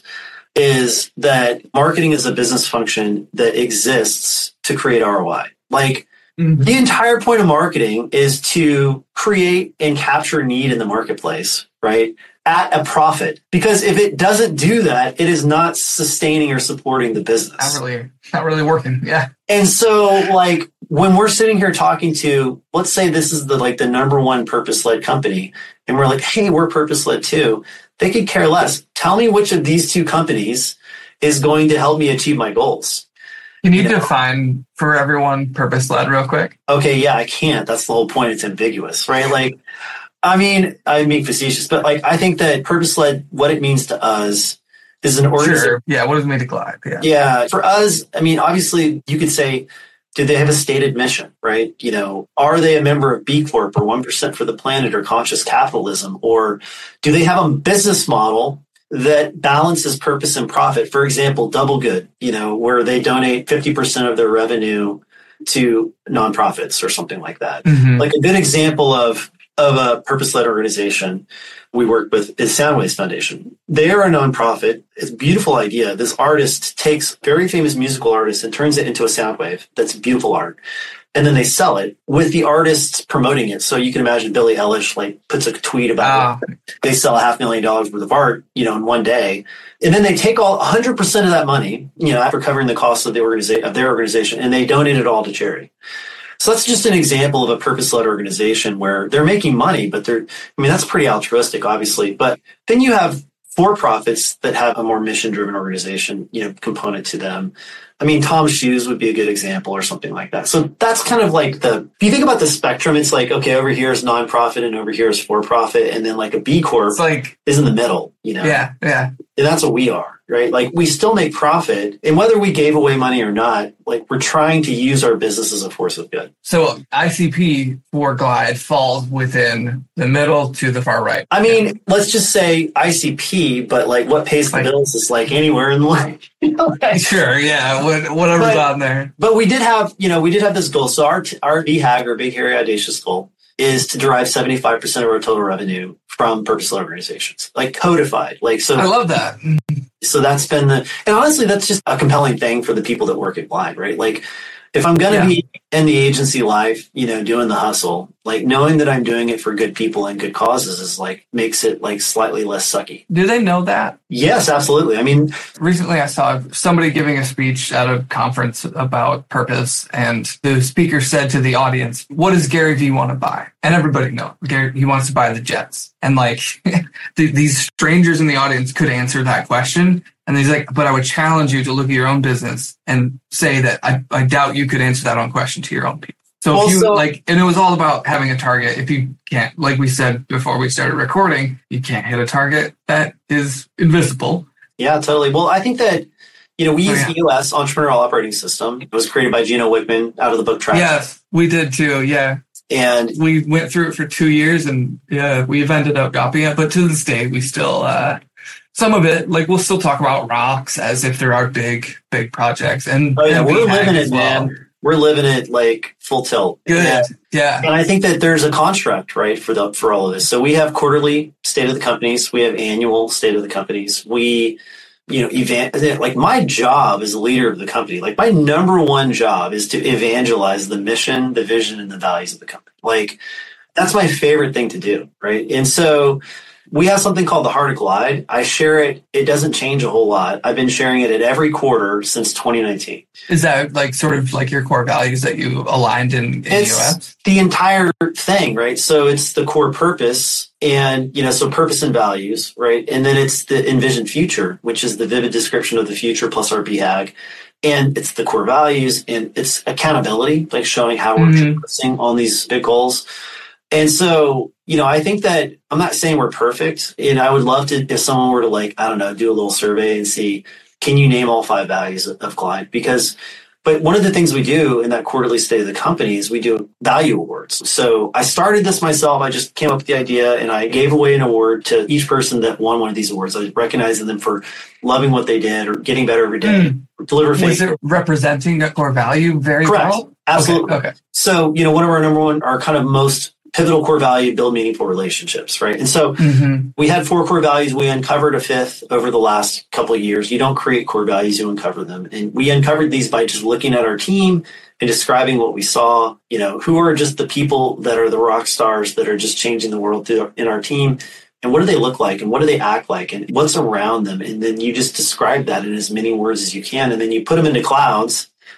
is that marketing is a business function that exists to create R O I. Like, Mhm. the entire point of marketing is to create and capture need in the marketplace, right? At a profit. Because if it doesn't do that, it is not sustaining or supporting the business. Not really, not really working. Yeah. And so, like, when we're sitting here talking to, let's say this is the like the number one purpose-led company, and we're like, hey, we're purpose-led too. They could care less. Tell me which of these two companies is going to help me achieve my goals. Can you, you know? define for everyone purpose-led real quick? Okay, yeah, I can't. That's the whole point. It's ambiguous, right? Like, I mean, I'm being facetious, but like, I think that purpose-led, what it means to us is an organization. Sure. Yeah, what does it mean to Glide? Yeah. Yeah, for us, I mean, obviously, you could say, do they have a stated mission, right? You know, are they a member of B Corp or one percent for the planet or conscious capitalism? Or do they have a business model that balances purpose and profit? For example, Double Good, you know, where they donate fifty percent of their revenue to nonprofits or something like that. Mm-hmm. Like a good example of, of a purpose-led organization we work with is Soundwaves Foundation. They are a nonprofit. It's a beautiful idea. This artist takes very famous musical artists and turns it into a sound wave. That's beautiful art. And then they sell it with the artists promoting it. So you can imagine Billie Eilish like puts a tweet about oh. it. They sell a half million dollars worth of art, you know, in one day. And then they take all one hundred percent of that money, you know, after covering the costs of the organiza- of their organization, and they donate it all to charity. So that's just an example of a purpose-led organization where they're making money, but they're, I mean, that's pretty altruistic, obviously. But then you have for-profits that have a more mission-driven organization, you know, component to them. I mean, Tom's Shoes would be a good example or something like that. So that's kind of like the, if you think about the spectrum, it's like, okay, over here is nonprofit and over here is for-profit. And then like a B Corp it's like, is in the middle, you know? Yeah, yeah. And that's what we are, right? Like we still make profit. And whether we gave away money or not, like we're trying to use our business as a force of good. So I C P for Glide falls within the middle to the far right. I mean, yeah. Let's just say I C P, but like what pays the like, bills is like anywhere in the line. You know, like, sure, yeah, whatever's but, on there. But we did have, you know, we did have this goal. So our, our B HAG, or Big Hairy Audacious goal, is to derive seventy-five percent of our total revenue from purpose-led organizations, like codified. Like, so I love that. So that's been the, and honestly, that's just a compelling thing for the people that work at Glide, right? Like, if I'm going to yeah. be in the agency life, you know, doing the hustle, like knowing that I'm doing it for good people and good causes is like, makes it like slightly less sucky. Do they know that? Yes, absolutely. I mean, recently I saw somebody giving a speech at a conference about purpose, and the speaker said to the audience, what does Gary Vee want to buy? And everybody knows Gary, he wants to buy the jets. And like these strangers in the audience could answer that question. And he's like, but I would challenge you to look at your own business and say that I, I doubt you could answer that own question to your own people. So if you also, like, and it was all about having a target. If you can't, like we said before we started recording, you can't hit a target that is invisible. Yeah, totally. Well, I think that, you know, we use oh, yeah. E O S, Entrepreneurial Operating System. It was created by Gino Wickman out of the book Traction. Yes, we did too. Yeah. And we went through it for two years and yeah, we've ended up dropping it. But to this day, we still, uh, some of it, like we'll still talk about rocks as if there are big, big projects. And, oh, yeah, and we're living it, well. man. We're living it like full tilt. Good. And, yeah. And I think that there's a construct, right, for the for all of this. So we have quarterly state of the companies. We have annual state of the companies. We, you know, evan- like my job as a leader of the company, like my number one job is to evangelize the mission, the vision, and the values of the company. Like that's my favorite thing to do, right? And so we have something called the Heart of Glide. I share it. It doesn't change a whole lot. I've been sharing it at every quarter since twenty nineteen. Is that like sort of like your core values that you aligned in, in it's U S? The entire thing, right? So it's the core purpose and, you know, so purpose and values, right? And then it's the envisioned future, which is the vivid description of the future plus our B HAG. And it's the core values and it's accountability, like showing how we're mm-hmm. progressing on these big goals. And so, you know, I think that I'm not saying we're perfect. And I would love to, if someone were to like, I don't know, do a little survey and see, can you name all five values of, of Glide? Because, but one of the things we do in that quarterly state of the company is we do value awards. So I started this myself. I just came up with the idea and I gave away an award to each person that won one of these awards. I was recognizing them for loving what they did or getting better every day. Mm. Deliver faith. Was it representing that core value very Correct. well? Absolutely. Okay. okay. So, you know, one of our number one, our kind of most pivotal core value, build meaningful relationships, right? And so mm-hmm. we had four core values. We uncovered a fifth over the last couple of years. You don't create core values, you uncover them. And we uncovered these by just looking at our team and describing what we saw, you know, who are just the people that are the rock stars that are just changing the world through, in our team. And what do they look like? And what do they act like? And what's around them? And then you just describe that in as many words as you can. And then you put them into clouds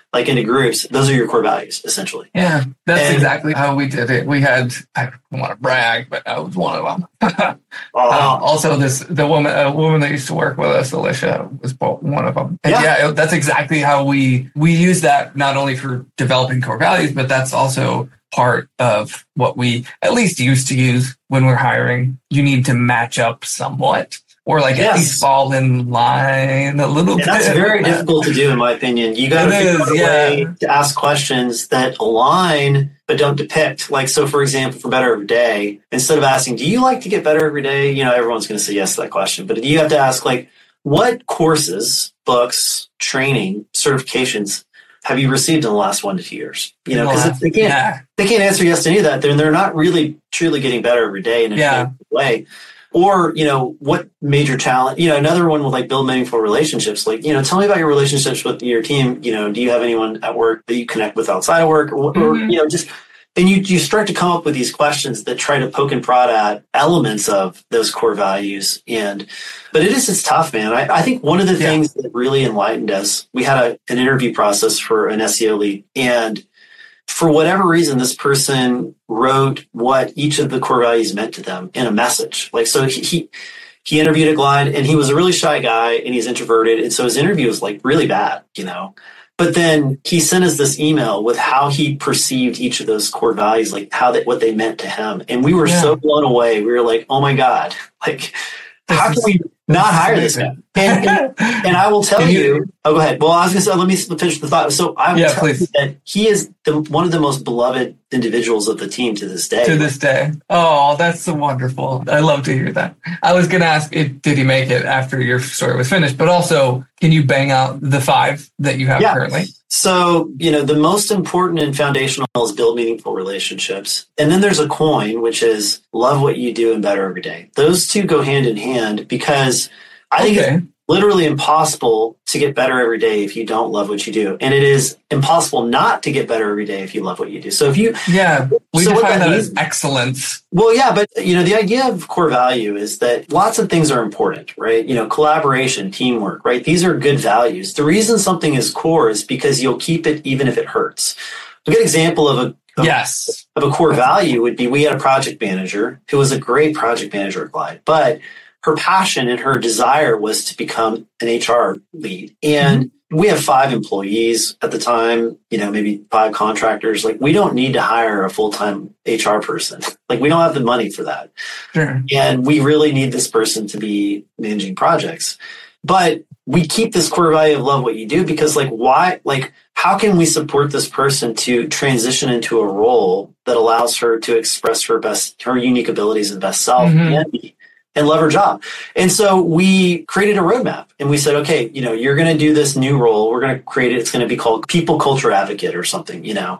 like into groups, those are your core values, essentially. Yeah, that's and, exactly how we did it. We had, I don't want to brag, but I was one of them. uh, uh, also, this the woman, a woman that used to work with us, Alicia, was one of them. And yeah, yeah that's exactly how we we use that not only for developing core values, but that's also part of what we at least used to use when we're hiring. You need to match up somewhat. Or like yes. at least fall in line a little and bit. That's very difficult to do, in my opinion. You got to figure out a yeah. way to ask questions that align but don't depict. Like, so for example, for Better Every Day, instead of asking, do you like to get better every day? You know, everyone's going to say yes to that question. But you have to ask, like, what courses, books, training, certifications have you received in the last one to two years? You know, because they can't, yeah. they can't answer yes to any of that. They're, they're not really truly getting better every day in a yeah. way. Or, you know, what major challenge, you know, another one with like build meaningful relationships. Like, you know, tell me about your relationships with your team. You know, do you have anyone at work that you connect with outside of work? Or, mm-hmm. or you know, just, and you, you start to come up with these questions that try to poke and prod at elements of those core values. And, but it is, it's tough, man. I, I think one of the yeah. things that really enlightened us, we had a, an interview process for an S E O lead, and for whatever reason, this person wrote what each of the core values meant to them in a message. Like, so he, he, he interviewed at Glide, and he was a really shy guy, and he's introverted. And so his interview was like really bad, you know, but then he sent us this email with how he perceived each of those core values, like how that, what they meant to him. And we were yeah. so blown away. We were like, oh my God, like, how can we not hire this guy? And, and, and I will tell you, you, oh, go ahead. Well, I was going to say, let me finish the thought. So I will yeah, tell please. you that he is the, one of the most beloved individuals of the team to this day. To this day. Oh, that's so wonderful. I love to hear that. I was going to ask, if, did he make it after your story was finished? But also, can you bang out the five that you have yeah. currently? So, you know, the most important and foundational is build meaningful relationships. And then there's a coin, which is love what you do and better every day. Those two go hand in hand, because I think okay. it's literally impossible to get better every day if you don't love what you do. And it is impossible not to get better every day if you love what you do. So if you... Yeah, we so define that, that as excellence. Well, yeah, but, you know, the idea of core value is that lots of things are important, right? You know, collaboration, teamwork, right? These are good values. The reason something is core is because you'll keep it even if it hurts. A good example of a Of, yes. of a core value would be, we had a project manager who was a great project manager at Glide, but her passion and her desire was to become an H R lead. And mm-hmm. we have five employees at the time, you know, maybe five contractors. Like, we don't need to hire a full-time H R person. Like, we don't have the money for that. Sure. And we really need this person to be managing projects. But we keep this core value of love what you do, because like, why, like, how can we support this person to transition into a role that allows her to express her best, her unique abilities and best self mm-hmm. and, and love her job? And so we created a roadmap, and we said, okay, you know, you're going to do this new role. We're going to create it. It's going to be called people culture advocate or something, you know.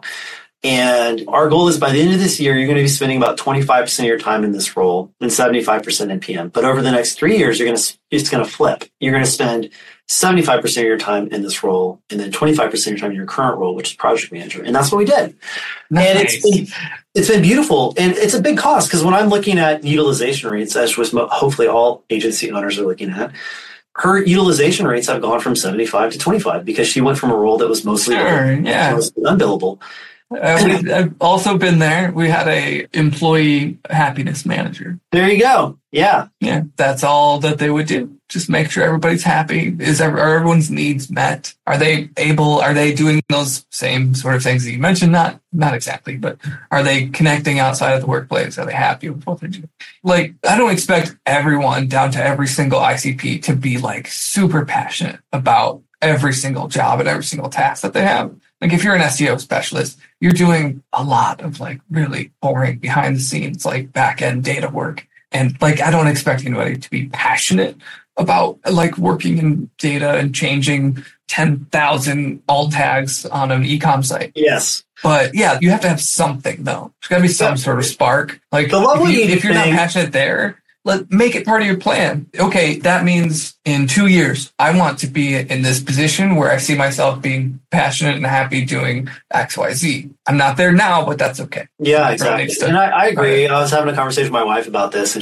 And our goal is by the end of this year, you're going to be spending about twenty-five percent of your time in this role and seventy-five percent in P M. But over the next three years, you're going to, it's going to flip. You're going to spend seventy-five percent of your time in this role, and then twenty-five percent of your time in your current role, which is project manager. And that's what we did. Nice. And it's been, it's been beautiful. And it's a big cost, because when I'm looking at utilization rates, as was hopefully all agency owners are looking at, her utilization rates have gone from seventy-five to twenty-five, because she went from a role that was mostly, sure, yeah. mostly unbillable. Uh, we've I've also been there. We had a employee happiness manager. There you go. Yeah. Yeah. That's all that they would do. Just make sure everybody's happy. Is are everyone's needs met? Are they able, are they doing those same sort of things that you mentioned? Not, not exactly, but are they connecting outside of the workplace? Are they happy with what they're doing? Like, I don't expect everyone down to every single I C P to be like super passionate about every single job and every single task that they have. Like, if you're an S E O specialist, you're doing a lot of like really boring behind the scenes, like back end data work. And like, I don't expect anybody to be passionate about like working in data and changing ten thousand alt tags on an e-com site. Yes. But yeah, you have to have something though. There's gotta be some yeah. sort of spark. Like, the if, you, you if you're not passionate there, let make it part of your plan. Okay, that means in two years, I want to be in this position where I see myself being passionate and happy doing X, Y, Z. I'm not there now, but that's okay. Yeah, exactly. To, and I, I agree. Right. I was having a conversation with my wife about this, and she's like,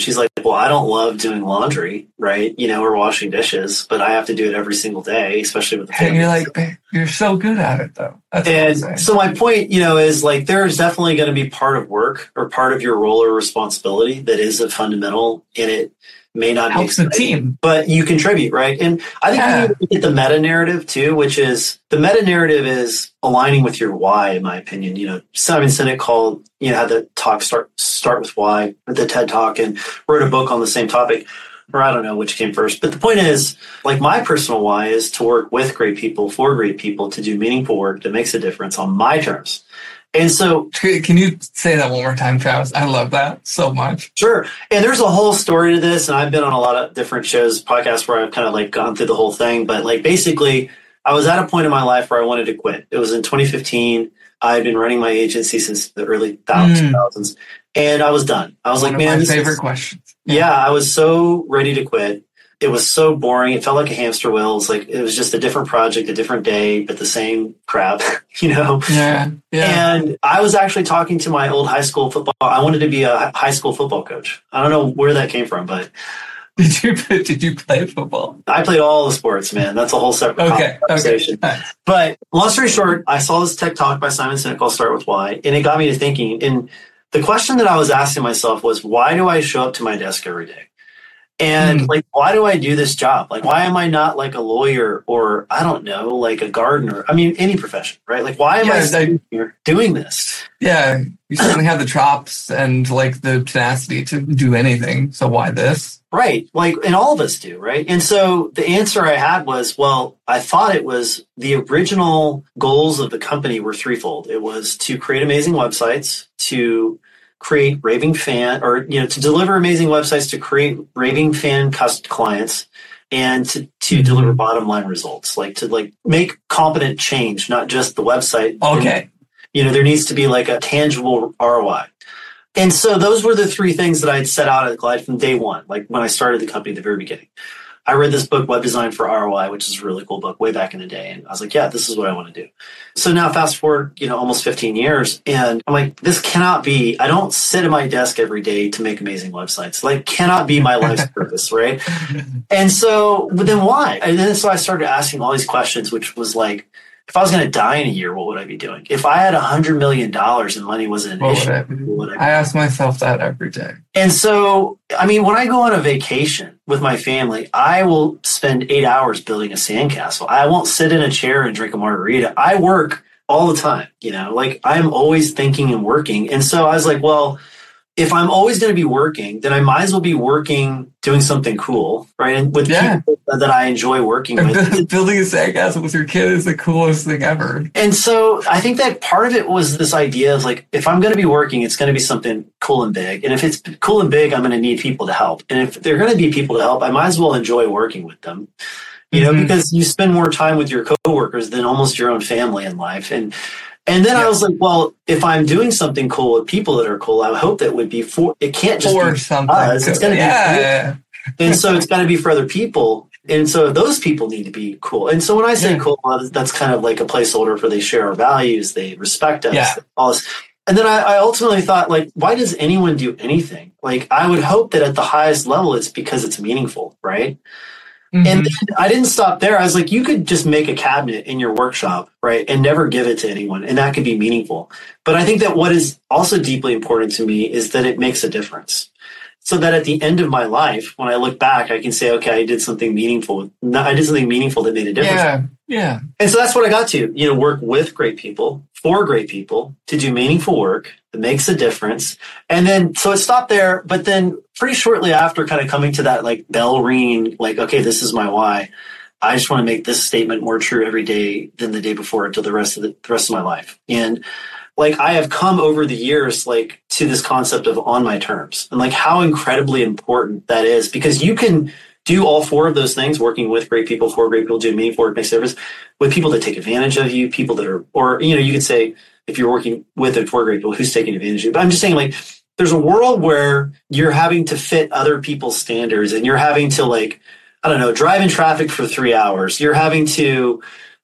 well, I don't love doing laundry, right? You know, or washing dishes, but I have to do it every single day, especially with the family. And you're like, "Hey, you're so good at it, though." That's what I'm saying. And so my point, you know, is like there's definitely going to be part of work or part of your role or responsibility that is a fundamental in it. May not helps be the team, but you contribute, right? And I think yeah. we need to look at the meta narrative too, which is the meta narrative is aligning with your why, in my opinion. You know, Simon Sinek called, you know, had the talk start start with why at the TED Talk and wrote a book on the same topic. Or I don't know which came first. But the point is, like my personal why is to work with great people, for great people, to do meaningful work that makes a difference on my terms. And so, can you say that one more time, Travis? I love that so much. Sure. And there's a whole story to this. And I've been on a lot of different shows, podcasts where I've kind of like gone through the whole thing. But like basically, I was at a point in my life where I wanted to quit. It was in twenty fifteen. I had been running my agency since the early two thousands. Mm. And I was done. I was one like, man, my this favorite is, questions. Yeah. yeah, I was so ready to quit. It was so boring. It felt like a hamster wheel. It was like it was just a different project, a different day, but the same crap, you know? Yeah, yeah. And I was actually talking to my old high school football. I wanted to be a high school football coach. I don't know where that came from, but did you did you play football? I played all the sports, man. That's a whole separate okay, conversation. Okay. But long story short, I saw this TED Talk by Simon Sinek called Start With Why, and it got me to thinking. And the question that I was asking myself was, why do I show up to my desk every day? And mm. like, why do I do this job? Like, why am I not like a lawyer or I don't know, like a gardener? I mean, any profession, right? Like, why am yeah, I sitting here doing this? Yeah, you certainly have the chops and like the tenacity to do anything. So why this? Right. Like, and all of us do, right? And so the answer I had was, well, I thought it was the original goals of the company were threefold. It was to create amazing websites, to create raving fan or, you know, to deliver amazing websites, to create raving fan cust clients, and to, to mm-hmm. deliver bottom line results, like to like make competent change, not just the website. Okay. And, you know, there needs to be like a tangible R O I. And so those were the three things that I had set out at Glide from day one, like when I started the company at the very beginning. I read this book, Web Design for R O I, which is a really cool book way back in the day. And I was like, yeah, this is what I want to do. So now fast forward, you know, almost fifteen years. And I'm like, this cannot be, I don't sit at my desk every day to make amazing websites. Like cannot be my life's purpose, right? And so, but then why? And then so I started asking all these questions, which was like, if I was going to die in a year, what would I be doing? If I had a hundred million dollars and money wasn't an what issue, would I, what would I, be I ask myself that every day. And so, I mean, when I go on a vacation with my family, I will spend eight hours building a sandcastle. I won't sit in a chair and drink a margarita. I work all the time, you know, like I'm always thinking and working. And so I was like, well, if I'm always going to be working, then I might as well be working doing something cool, right? And with yeah. people that I enjoy working with. Building a sandcastle with your kid is the coolest thing ever. And so I think that part of it was this idea of like, if I'm going to be working, it's going to be something cool and big. And if it's cool and big, I'm going to need people to help. And if they're going to be people to help, I might as well enjoy working with them. You know, mm-hmm. because you spend more time with your coworkers than almost your own family in life. And And then yeah. I was like, well, if I'm doing something cool with people that are cool, I hope that would be for, it can't just for be something. us. It's going to yeah. be cool. And so it's got to be for other people. And so those people need to be cool. And so when I say yeah. cool, that's kind of like a placeholder for they share our values, they respect us, yeah. all this. And then I, I ultimately thought, like, why does anyone do anything? Like, I would hope that at the highest level, it's because it's meaningful, right? Mm-hmm. And then I didn't stop there. I was like, you could just make a cabinet in your workshop, right, and never give it to anyone, and that could be meaningful. But I think that what is also deeply important to me is that it makes a difference. So that at the end of my life, when I look back, I can say, okay, I did something meaningful. I did something meaningful that made a difference. Yeah, yeah. And so that's what I got to, you know, work with great people, for great people, to do meaningful work that makes a difference. And then, so it stopped there. But then pretty shortly after kind of coming to that like bell ring, like, okay, this is my why. I just want to make this statement more true every day than the day before until the rest of the, the rest of my life. And like I have come over the years, like to this concept of on my terms and like how incredibly important that is, because you can do all four of those things, working with great people, for great people, doing meaningful work, makes a difference, with people that take advantage of you, people that are, or, you know, you could say if you're working with and for great people, who's taking advantage of you? But I'm just saying like, there's a world where you're having to fit other people's standards and you're having to like, I don't know, drive in traffic for three hours. You're having to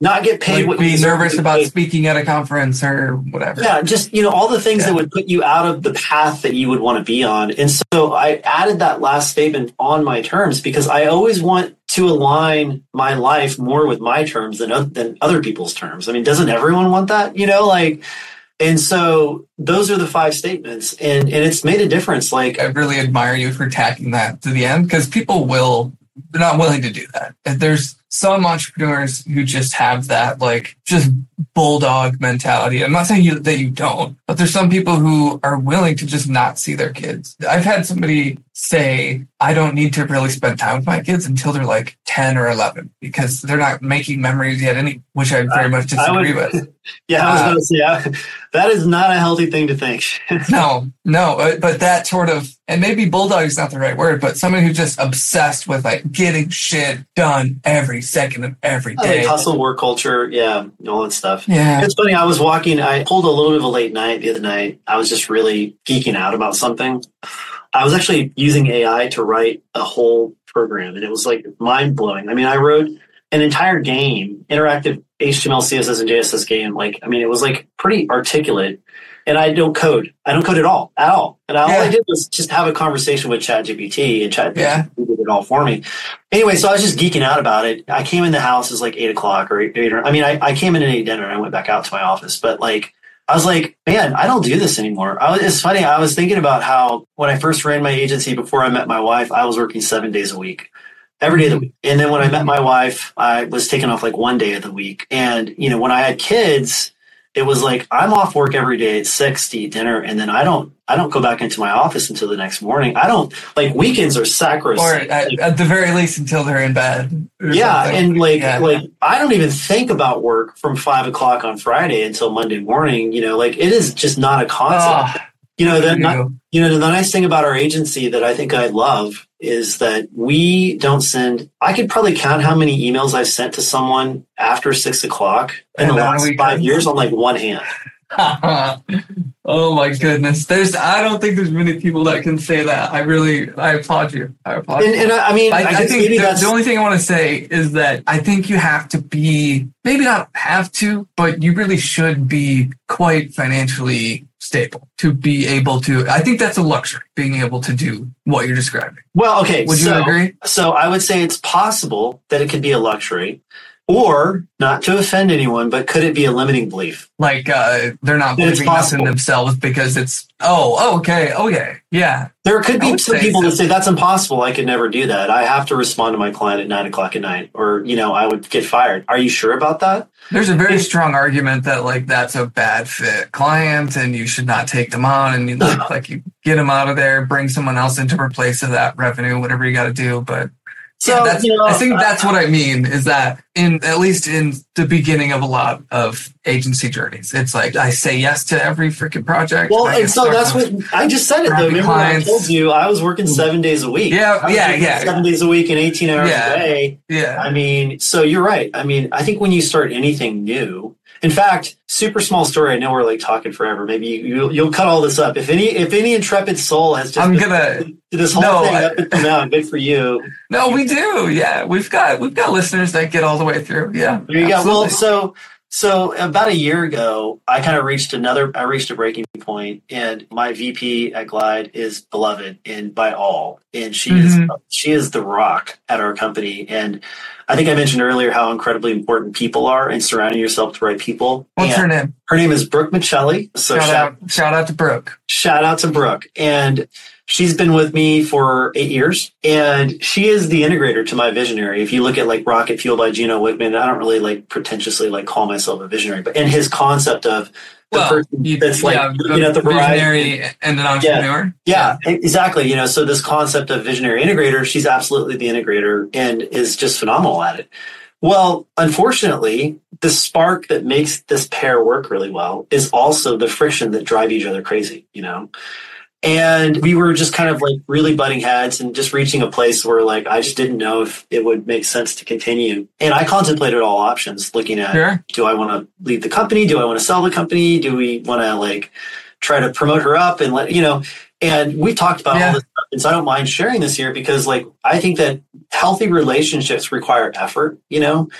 not get paid like what be you deserve nervous to about pay. speaking at a conference or whatever. Yeah, just, you know, all the things Yeah. that would put you out of the path that you would want to be on. And so I added that last statement on my terms because I always want to align my life more with my terms than, oth- than other people's terms. I mean, doesn't everyone want that? You know, like, and so those are the five statements, and, and it's made a difference. Like, I really admire you for tacking that to the end, because people will, they're not willing to do that. And there's some entrepreneurs who just have that, like, just bulldog mentality. I'm not saying you, that you don't, but there's some people who are willing to just not see their kids. I've had somebody say, I don't need to really spend time with my kids until they're like ten or eleven because they're not making memories yet, any, which I very much disagree would, with. Yeah, I was Uh, going to say, I, that is not a healthy thing to think. No, no, uh, but that sort of, and maybe bulldog is not the right word, but someone who's just obsessed with like getting shit done every second of every I day. think hustle, work culture, yeah, all that stuff. Yeah. It's funny, I was walking, I pulled a little bit of a late night the other night. I was just really geeking out about something. I was actually using A I to write a whole program, and it was like mind-blowing. I mean, I wrote an entire game, interactive H T M L, C S S, and J S S game. Like, I mean, it was like pretty articulate. And I don't code. I don't code at all, at all. And all Yeah. I did was just have a conversation with ChatGPT, and ChatGPT Yeah. did it all for me. Anyway, so I was just geeking out about it. I came in the house, it was like eight o'clock or eight, eight or, I mean, I, I came in and ate dinner and I went back out to my office. But like, I was like, man, I don't do this anymore. I was, it's funny. I was thinking about how when I first ran my agency before I met my wife, I was working seven days a week. Every day of the week. And then when I met my wife, I was taking off like one day of the week. And, you know, when I had kids, it was like, I'm off work every day at six to eat dinner. And then I don't, I don't go back into my office until the next morning. I don't, like, weekends are Or sacrosanct. at, Like, at the very least until they're in bed. or yeah. something. And like, Yeah. like, I don't even think about work from five o'clock on Friday until Monday morning. You know, like, it is just not a concept. Oh, you know, that you. not, you know, the nice thing about our agency that I think I love is that we don't send, I could probably count how many emails I've sent to someone after six o'clock in And the on last weekends. five years on like one hand. Oh my goodness. There's, I don't think there's many people that can say that. I really, I applaud you. I applaud And, you. and I, I mean, I, I, I guess think maybe the, that's, the only thing I want to say is that I think you have to be, maybe not have to, but you really should be quite financially stable to be able to, I think that's a luxury, being able to do what you're describing. well, okay. Would you so, agree? So I would say it's possible that it could be a luxury, or not to offend anyone, but could it be a limiting belief? Like, uh, they're not It's believing enough in possible. themselves because it's, oh, oh, okay, okay, yeah. There could I be would some say people so. that say that's impossible. I could never do that. I have to respond to my client at nine o'clock at night, or, you know, I would get fired. Are you sure about that? There's a very strong argument that like that's a bad fit client and you should not take them on, and you like, like you get them out of there, bring someone else in to replace that revenue, whatever you got to do. But So, yeah, that's, you know, I think that's what I mean is that in at least in the beginning of a lot of agency journeys, it's like I say yes to every freaking project. Well, I and get so stuck that's with- what I just said it though. crappy Remember when I clients. told you I was working seven days a week? Yeah, I was yeah, working yeah. Seven days a week and eighteen hours Yeah. a day. yeah. I mean, so you're right. I mean, I think when you start anything new, in fact, super small story. I know we're like talking forever. Maybe you, you'll, you'll cut all this up. If any, if any intrepid soul has just I'm been gonna to this whole no, thing I- up until now, good for you. No, we do. Yeah, we've got we've got listeners that get all the way through. Yeah, There you go. Well, absolutely. so so about a year ago, I kind of reached another. I reached a breaking point, and my V P at Glide is beloved and by all, and she Mhm. is she is the rock at our company. And I think I mentioned earlier how incredibly important people are, and surrounding yourself with the right people. What's And her name? Her name is Brooke Michelli. So Shout shout, out, shout out to Brooke. shout out to Brooke. And she's been with me for eight years, and she is the integrator to my visionary. If you look at like Rocket Fuel by Gino Wickman, I don't really like pretentiously like call myself a visionary, but in his concept of the Well, person you, that's like yeah, looking at the horizon. visionary and an entrepreneur. Yeah, exactly. You know, so this concept of visionary integrator, she's absolutely the integrator and is just phenomenal at it. Well, unfortunately, the spark that makes this pair work really well is also the friction that drive each other crazy, you know? And we were just kind of like really butting heads and just reaching a place where like I just didn't know if it would make sense to continue. And I contemplated all options, looking at Sure. do I want to leave the company? Do I want to sell the company? Do we want to like try to promote her up and let, you know, and we talked about Yeah. all this stuff. And so I don't mind sharing this here because like I think that healthy relationships require effort, you know?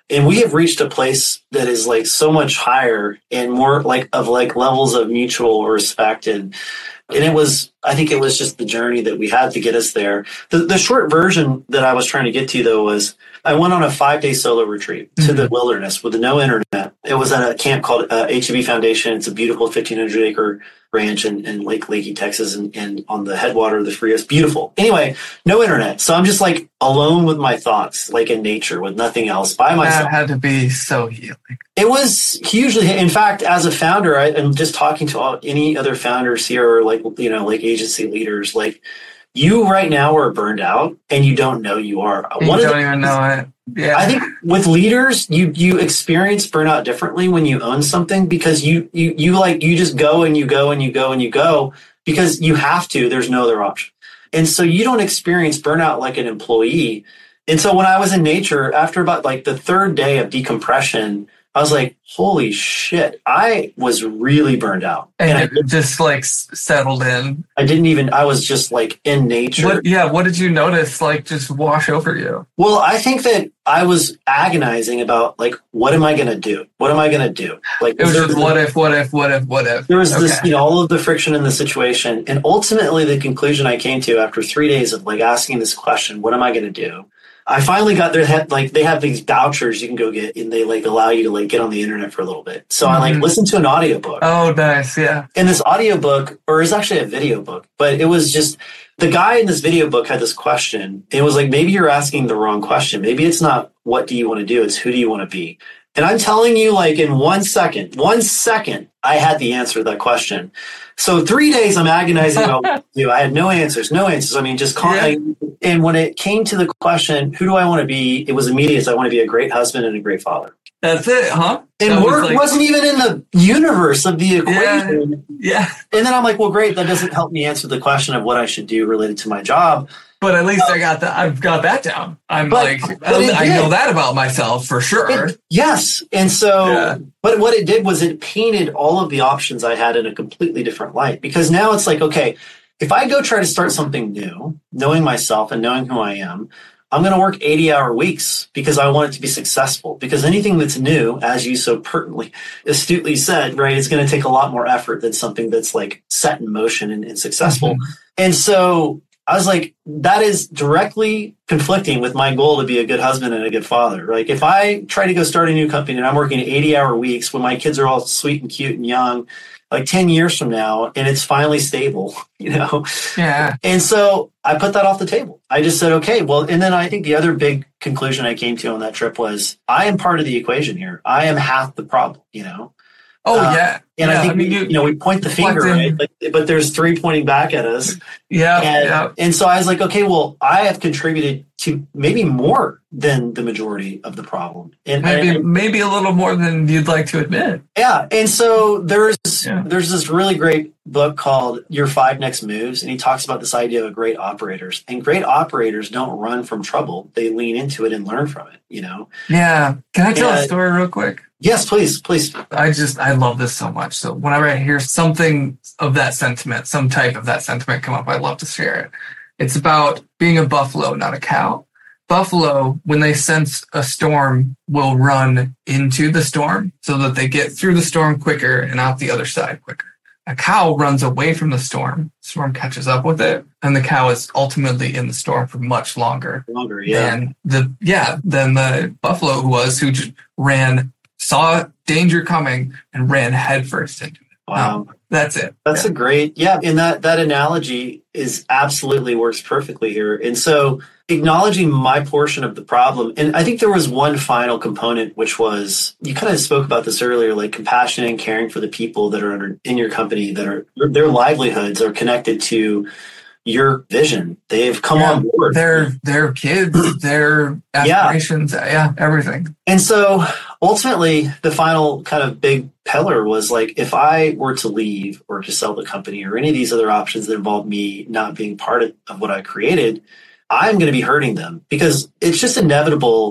And we have reached a place that is like so much higher and more like of like levels of mutual respect. And, and it was, I think it was just the journey that we had to get us there. The, the short version that I was trying to get to though was I went on a five day solo retreat to mm-hmm. the wilderness with no internet. It was at a camp called uh, H E B Foundation. It's a beautiful fifteen hundred acre ranch in, in Lake Leakey, Texas, and, and on the headwater of the Frias. Beautiful. Anyway, no internet. So I'm just like alone with my thoughts, like in nature with nothing else by myself. That had to be so healing. It was hugely, in fact, as a founder, I, I'm just talking to all, any other founders here or like, you know, like agency leaders, like you right now are burned out and you don't know you are. You One don't the, even know it. Yeah. I think with leaders, you you experience burnout differently when you own something because you you you like you just go and you go and you go and you go because you have to. There's no other option, and so you don't experience burnout like an employee. And so when I was in nature, after about like the third day of decompression, I was like, holy shit, I was really burned out. And, and I it just like settled in. I didn't even, I was just like in nature. What, yeah. What did you notice like just wash over you? Well, I think that I was agonizing about like, what am I going to do? What am I going to do? Like, it was just what if, what if, what if, what if. There was okay. this, you know, all of the friction in the situation. And ultimately the conclusion I came to after three days of like asking this question, what am I going to do? I finally got their head, like they have these vouchers you can go get and they like allow you to like get on the internet for a little bit. So mm-hmm. I like listened to an audiobook. Oh, nice. Yeah. And this audiobook, or it's actually a video book, but it was just the guy in this video book had this question. It was like, maybe you're asking the wrong question. Maybe it's not what do you want to do? It's who do you want to be? And I'm telling you, like in one second, one second, I had the answer to that question. So three days I'm agonizing about what to do. I had no answers, no answers. I mean, just calling. Yeah. And when it came to the question, who do I want to be? It was immediate. I want to be a great husband and a great father. That's it, huh? And that work was like, wasn't even in the universe of the equation. Yeah. yeah. And then I'm like, well, great. That doesn't help me answer the question of what I should do related to my job. But at least uh, I got that. I've got that down. I'm but, like, but I know that about myself for sure. It, yes. And so, yeah. but what it did was it painted all of the options I had in a completely different light, because now it's like, okay, if I go try to start something new, knowing myself and knowing who I am, I'm going to work eighty hour weeks because I want it to be successful, because anything that's new, as you so pertinently, astutely said, right, is going to take a lot more effort than something that's like set in motion and, and successful. Mm-hmm. And so I was like, that is directly conflicting with my goal to be a good husband and a good father. Like if I try to go start a new company and I'm working eighty hour weeks when my kids are all sweet and cute and young, like ten years from now, and it's finally stable, you know? Yeah. And so I put that off the table. I just said, okay, well, and then I think the other big conclusion I came to on that trip was I am part of the equation here. I am half the problem, you know? Oh, uh, yeah. And yeah, I think, I mean, we, you, you know, we point the finger, right? But, but there's three pointing back at us. Yeah, and, yeah. And so I was like, okay, well, I have contributed to maybe more than the majority of the problem. And maybe and, maybe a little more than you'd like to admit. Yeah. And so there's yeah. there's this really great book called Your Five Next Moves. And he talks about this idea of great operators. And great operators don't run from trouble. They lean into it and learn from it, you know? Yeah. Can I tell and, a story real quick? Yes, please, please. I just, I love this so much. So whenever I hear something of that sentiment, some type of that sentiment come up, I love to share it. It's about being a buffalo, not a cow. Buffalo, when they sense a storm, will run into the storm so that they get through the storm quicker and out the other side quicker. A cow runs away from the storm. The storm catches up with it, and the cow is ultimately in the storm for much longer. Longer, yeah. Than the, yeah, than the buffalo who was, who just ran, saw danger coming, and ran headfirst into it. Wow. Um, that's it. That's yeah. a great, yeah. And that, that analogy is absolutely works perfectly here. And so acknowledging my portion of the problem. And I think there was one final component, which was, you kind of spoke about this earlier, like compassion and caring for the people that are under, in your company that are, their livelihoods are connected to your vision. They've come yeah, on board. Their, their kids, their aspirations, yeah. yeah, everything. And so ultimately the final kind of big pillar was like, if I were to leave or to sell the company or any of these other options that involve me not being part of, of what I created, I'm going to be hurting them, because it's just inevitable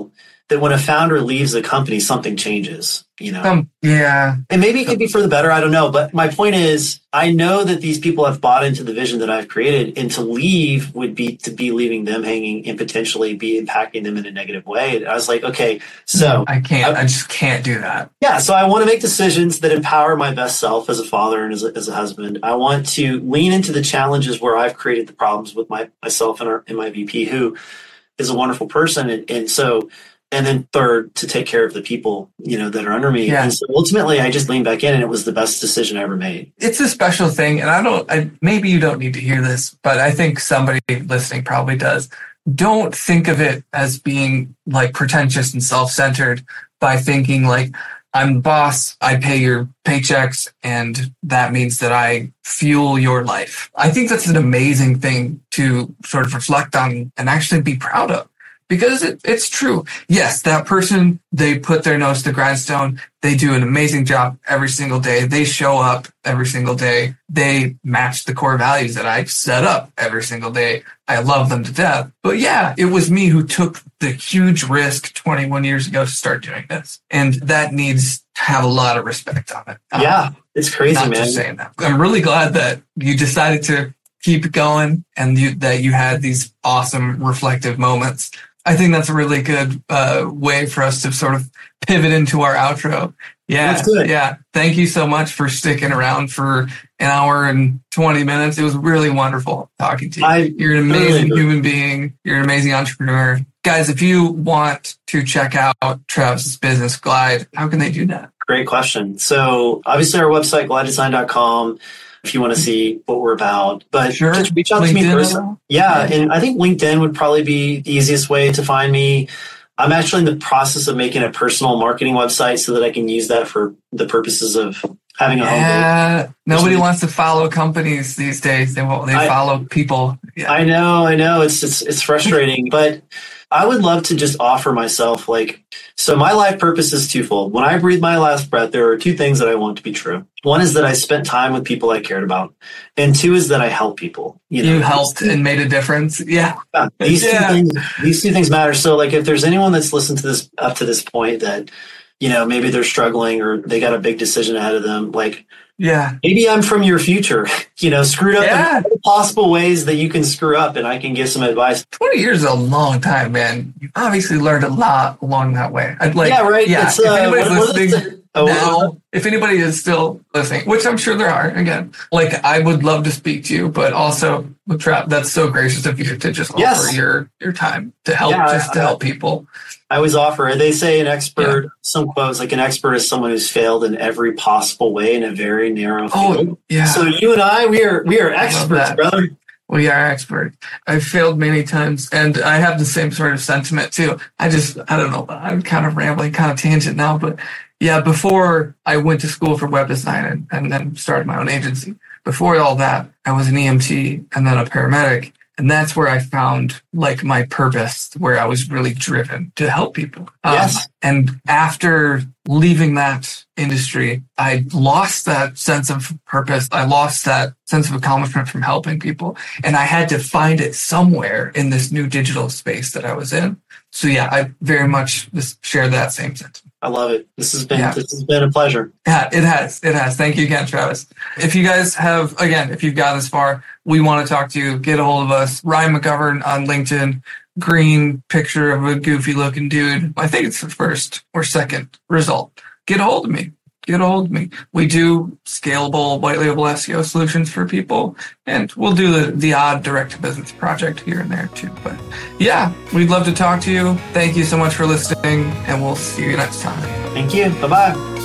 that when a founder leaves a company, something changes, you know? Um, yeah. And maybe it could be for the better. I don't know. But my point is, I know that these people have bought into the vision that I've created, and to leave would be to be leaving them hanging and potentially be impacting them in a negative way. And I was like, okay, so I can't, I, I just can't do that. Yeah. So I want to make decisions that empower my best self as a father and as a, as a husband. I want to lean into the challenges where I've created the problems with my myself and, our, and my V P, who is a wonderful person. And, and so, and then third, to take care of the people, you know, that are under me. Yeah. And so ultimately I just leaned back in, and it was the best decision I ever made. It's a special thing. And I don't, I, maybe you don't need to hear this, but I think somebody listening probably does. Don't think of it as being like pretentious and self-centered by thinking like, I'm the boss, I pay your paychecks, and that means that I fuel your life. I think that's an amazing thing to sort of reflect on and actually be proud of. Because it, it's true. Yes, that person, they put their nose to the grindstone. They do an amazing job every single day. They show up every single day. They match the core values that I set up every single day. I love them to death. But yeah, it was me who took the huge risk twenty-one years ago to start doing this. And that needs to have a lot of respect on it. Yeah, um, it's crazy, not man. Just saying that. I'm really glad that you decided to keep going and you, that you had these awesome reflective moments. I think that's a really good uh, way for us to sort of pivot into our outro. Yeah. That's good. Yeah. Thank you so much for sticking around for an hour and twenty minutes. It was really wonderful talking to you. I You're an amazing really human being. You're an amazing entrepreneur. Guys, if you want to check out Travis's business, Glide, how can they do that? Great question. So obviously our website, glide design dot com. If you want to see what we're about, but Sure. just reach out LinkedIn to me as personally. well? Yeah, Yeah. and I think LinkedIn would probably be the easiest way to find me. I'm actually in the process of making a personal marketing website so that I can use that for the purposes of having a home base. Yeah. Nobody wants to follow companies these days. They won't, they I- follow people. Yeah. I know, I know. It's it's it's frustrating, but I would love to just offer myself like, so my life purpose is twofold. When I breathe my last breath, there are two things that I want to be true. One is that I spent time with people I cared about. And two is that I help people. You know, You helped and made a difference. Yeah. Yeah, these Yeah. two things, these two things matter. So like if there's anyone that's listened to this up to this point that, you know, maybe they're struggling or they got a big decision ahead of them, like, Yeah. maybe I'm from your future, you know, screwed up Yeah. in all possible ways that you can screw up, and I can give some advice. twenty years is a long time, man. You obviously learned a lot along that way. I'd like, Yeah, right. Yeah. It's, if uh, anybody's what- what is listening it? Oh, what was now, if anybody is still listening, which I'm sure there are, again, like I would love to speak to you, but also, Trap, that's so gracious of you to just offer Yes. your your time to help, Yeah, just to I- help people. I always offer, they say an expert, some quotes, like an expert is someone who's failed in every possible way in a very narrow field. Oh, yeah. So you and I, we are we are experts, that. brother. We are experts. I've failed many times, and I have the same sort of sentiment too. I just, I don't know, I'm kind of rambling, kind of tangent now, but yeah, before I went to school for web design and, and then started my own agency, before all that, I was an E M T and then a paramedic. And that's where I found like my purpose, where I was really driven to help people. Um, Yes. And after leaving that industry, I lost that sense of purpose. I lost that sense of accomplishment from helping people. And I had to find it somewhere in this new digital space that I was in. So yeah, I very much just share that same sentiment. I love it. This has been Yeah. this has been a pleasure. Yeah, it has. It has. Thank you again, Travis. If you guys have, again, if you've gotten this far, we want to talk to you. Get a hold of us. Ryan McGovern on LinkedIn. Green picture of a goofy looking dude. I think it's the first or second result. Get a hold of me. Get a hold of me. We do scalable white label S E O solutions for people, and we'll do the, the odd direct to business project here and there too. But yeah, we'd love to talk to you. Thank you so much for listening, and we'll see you next time. Thank you. Bye bye.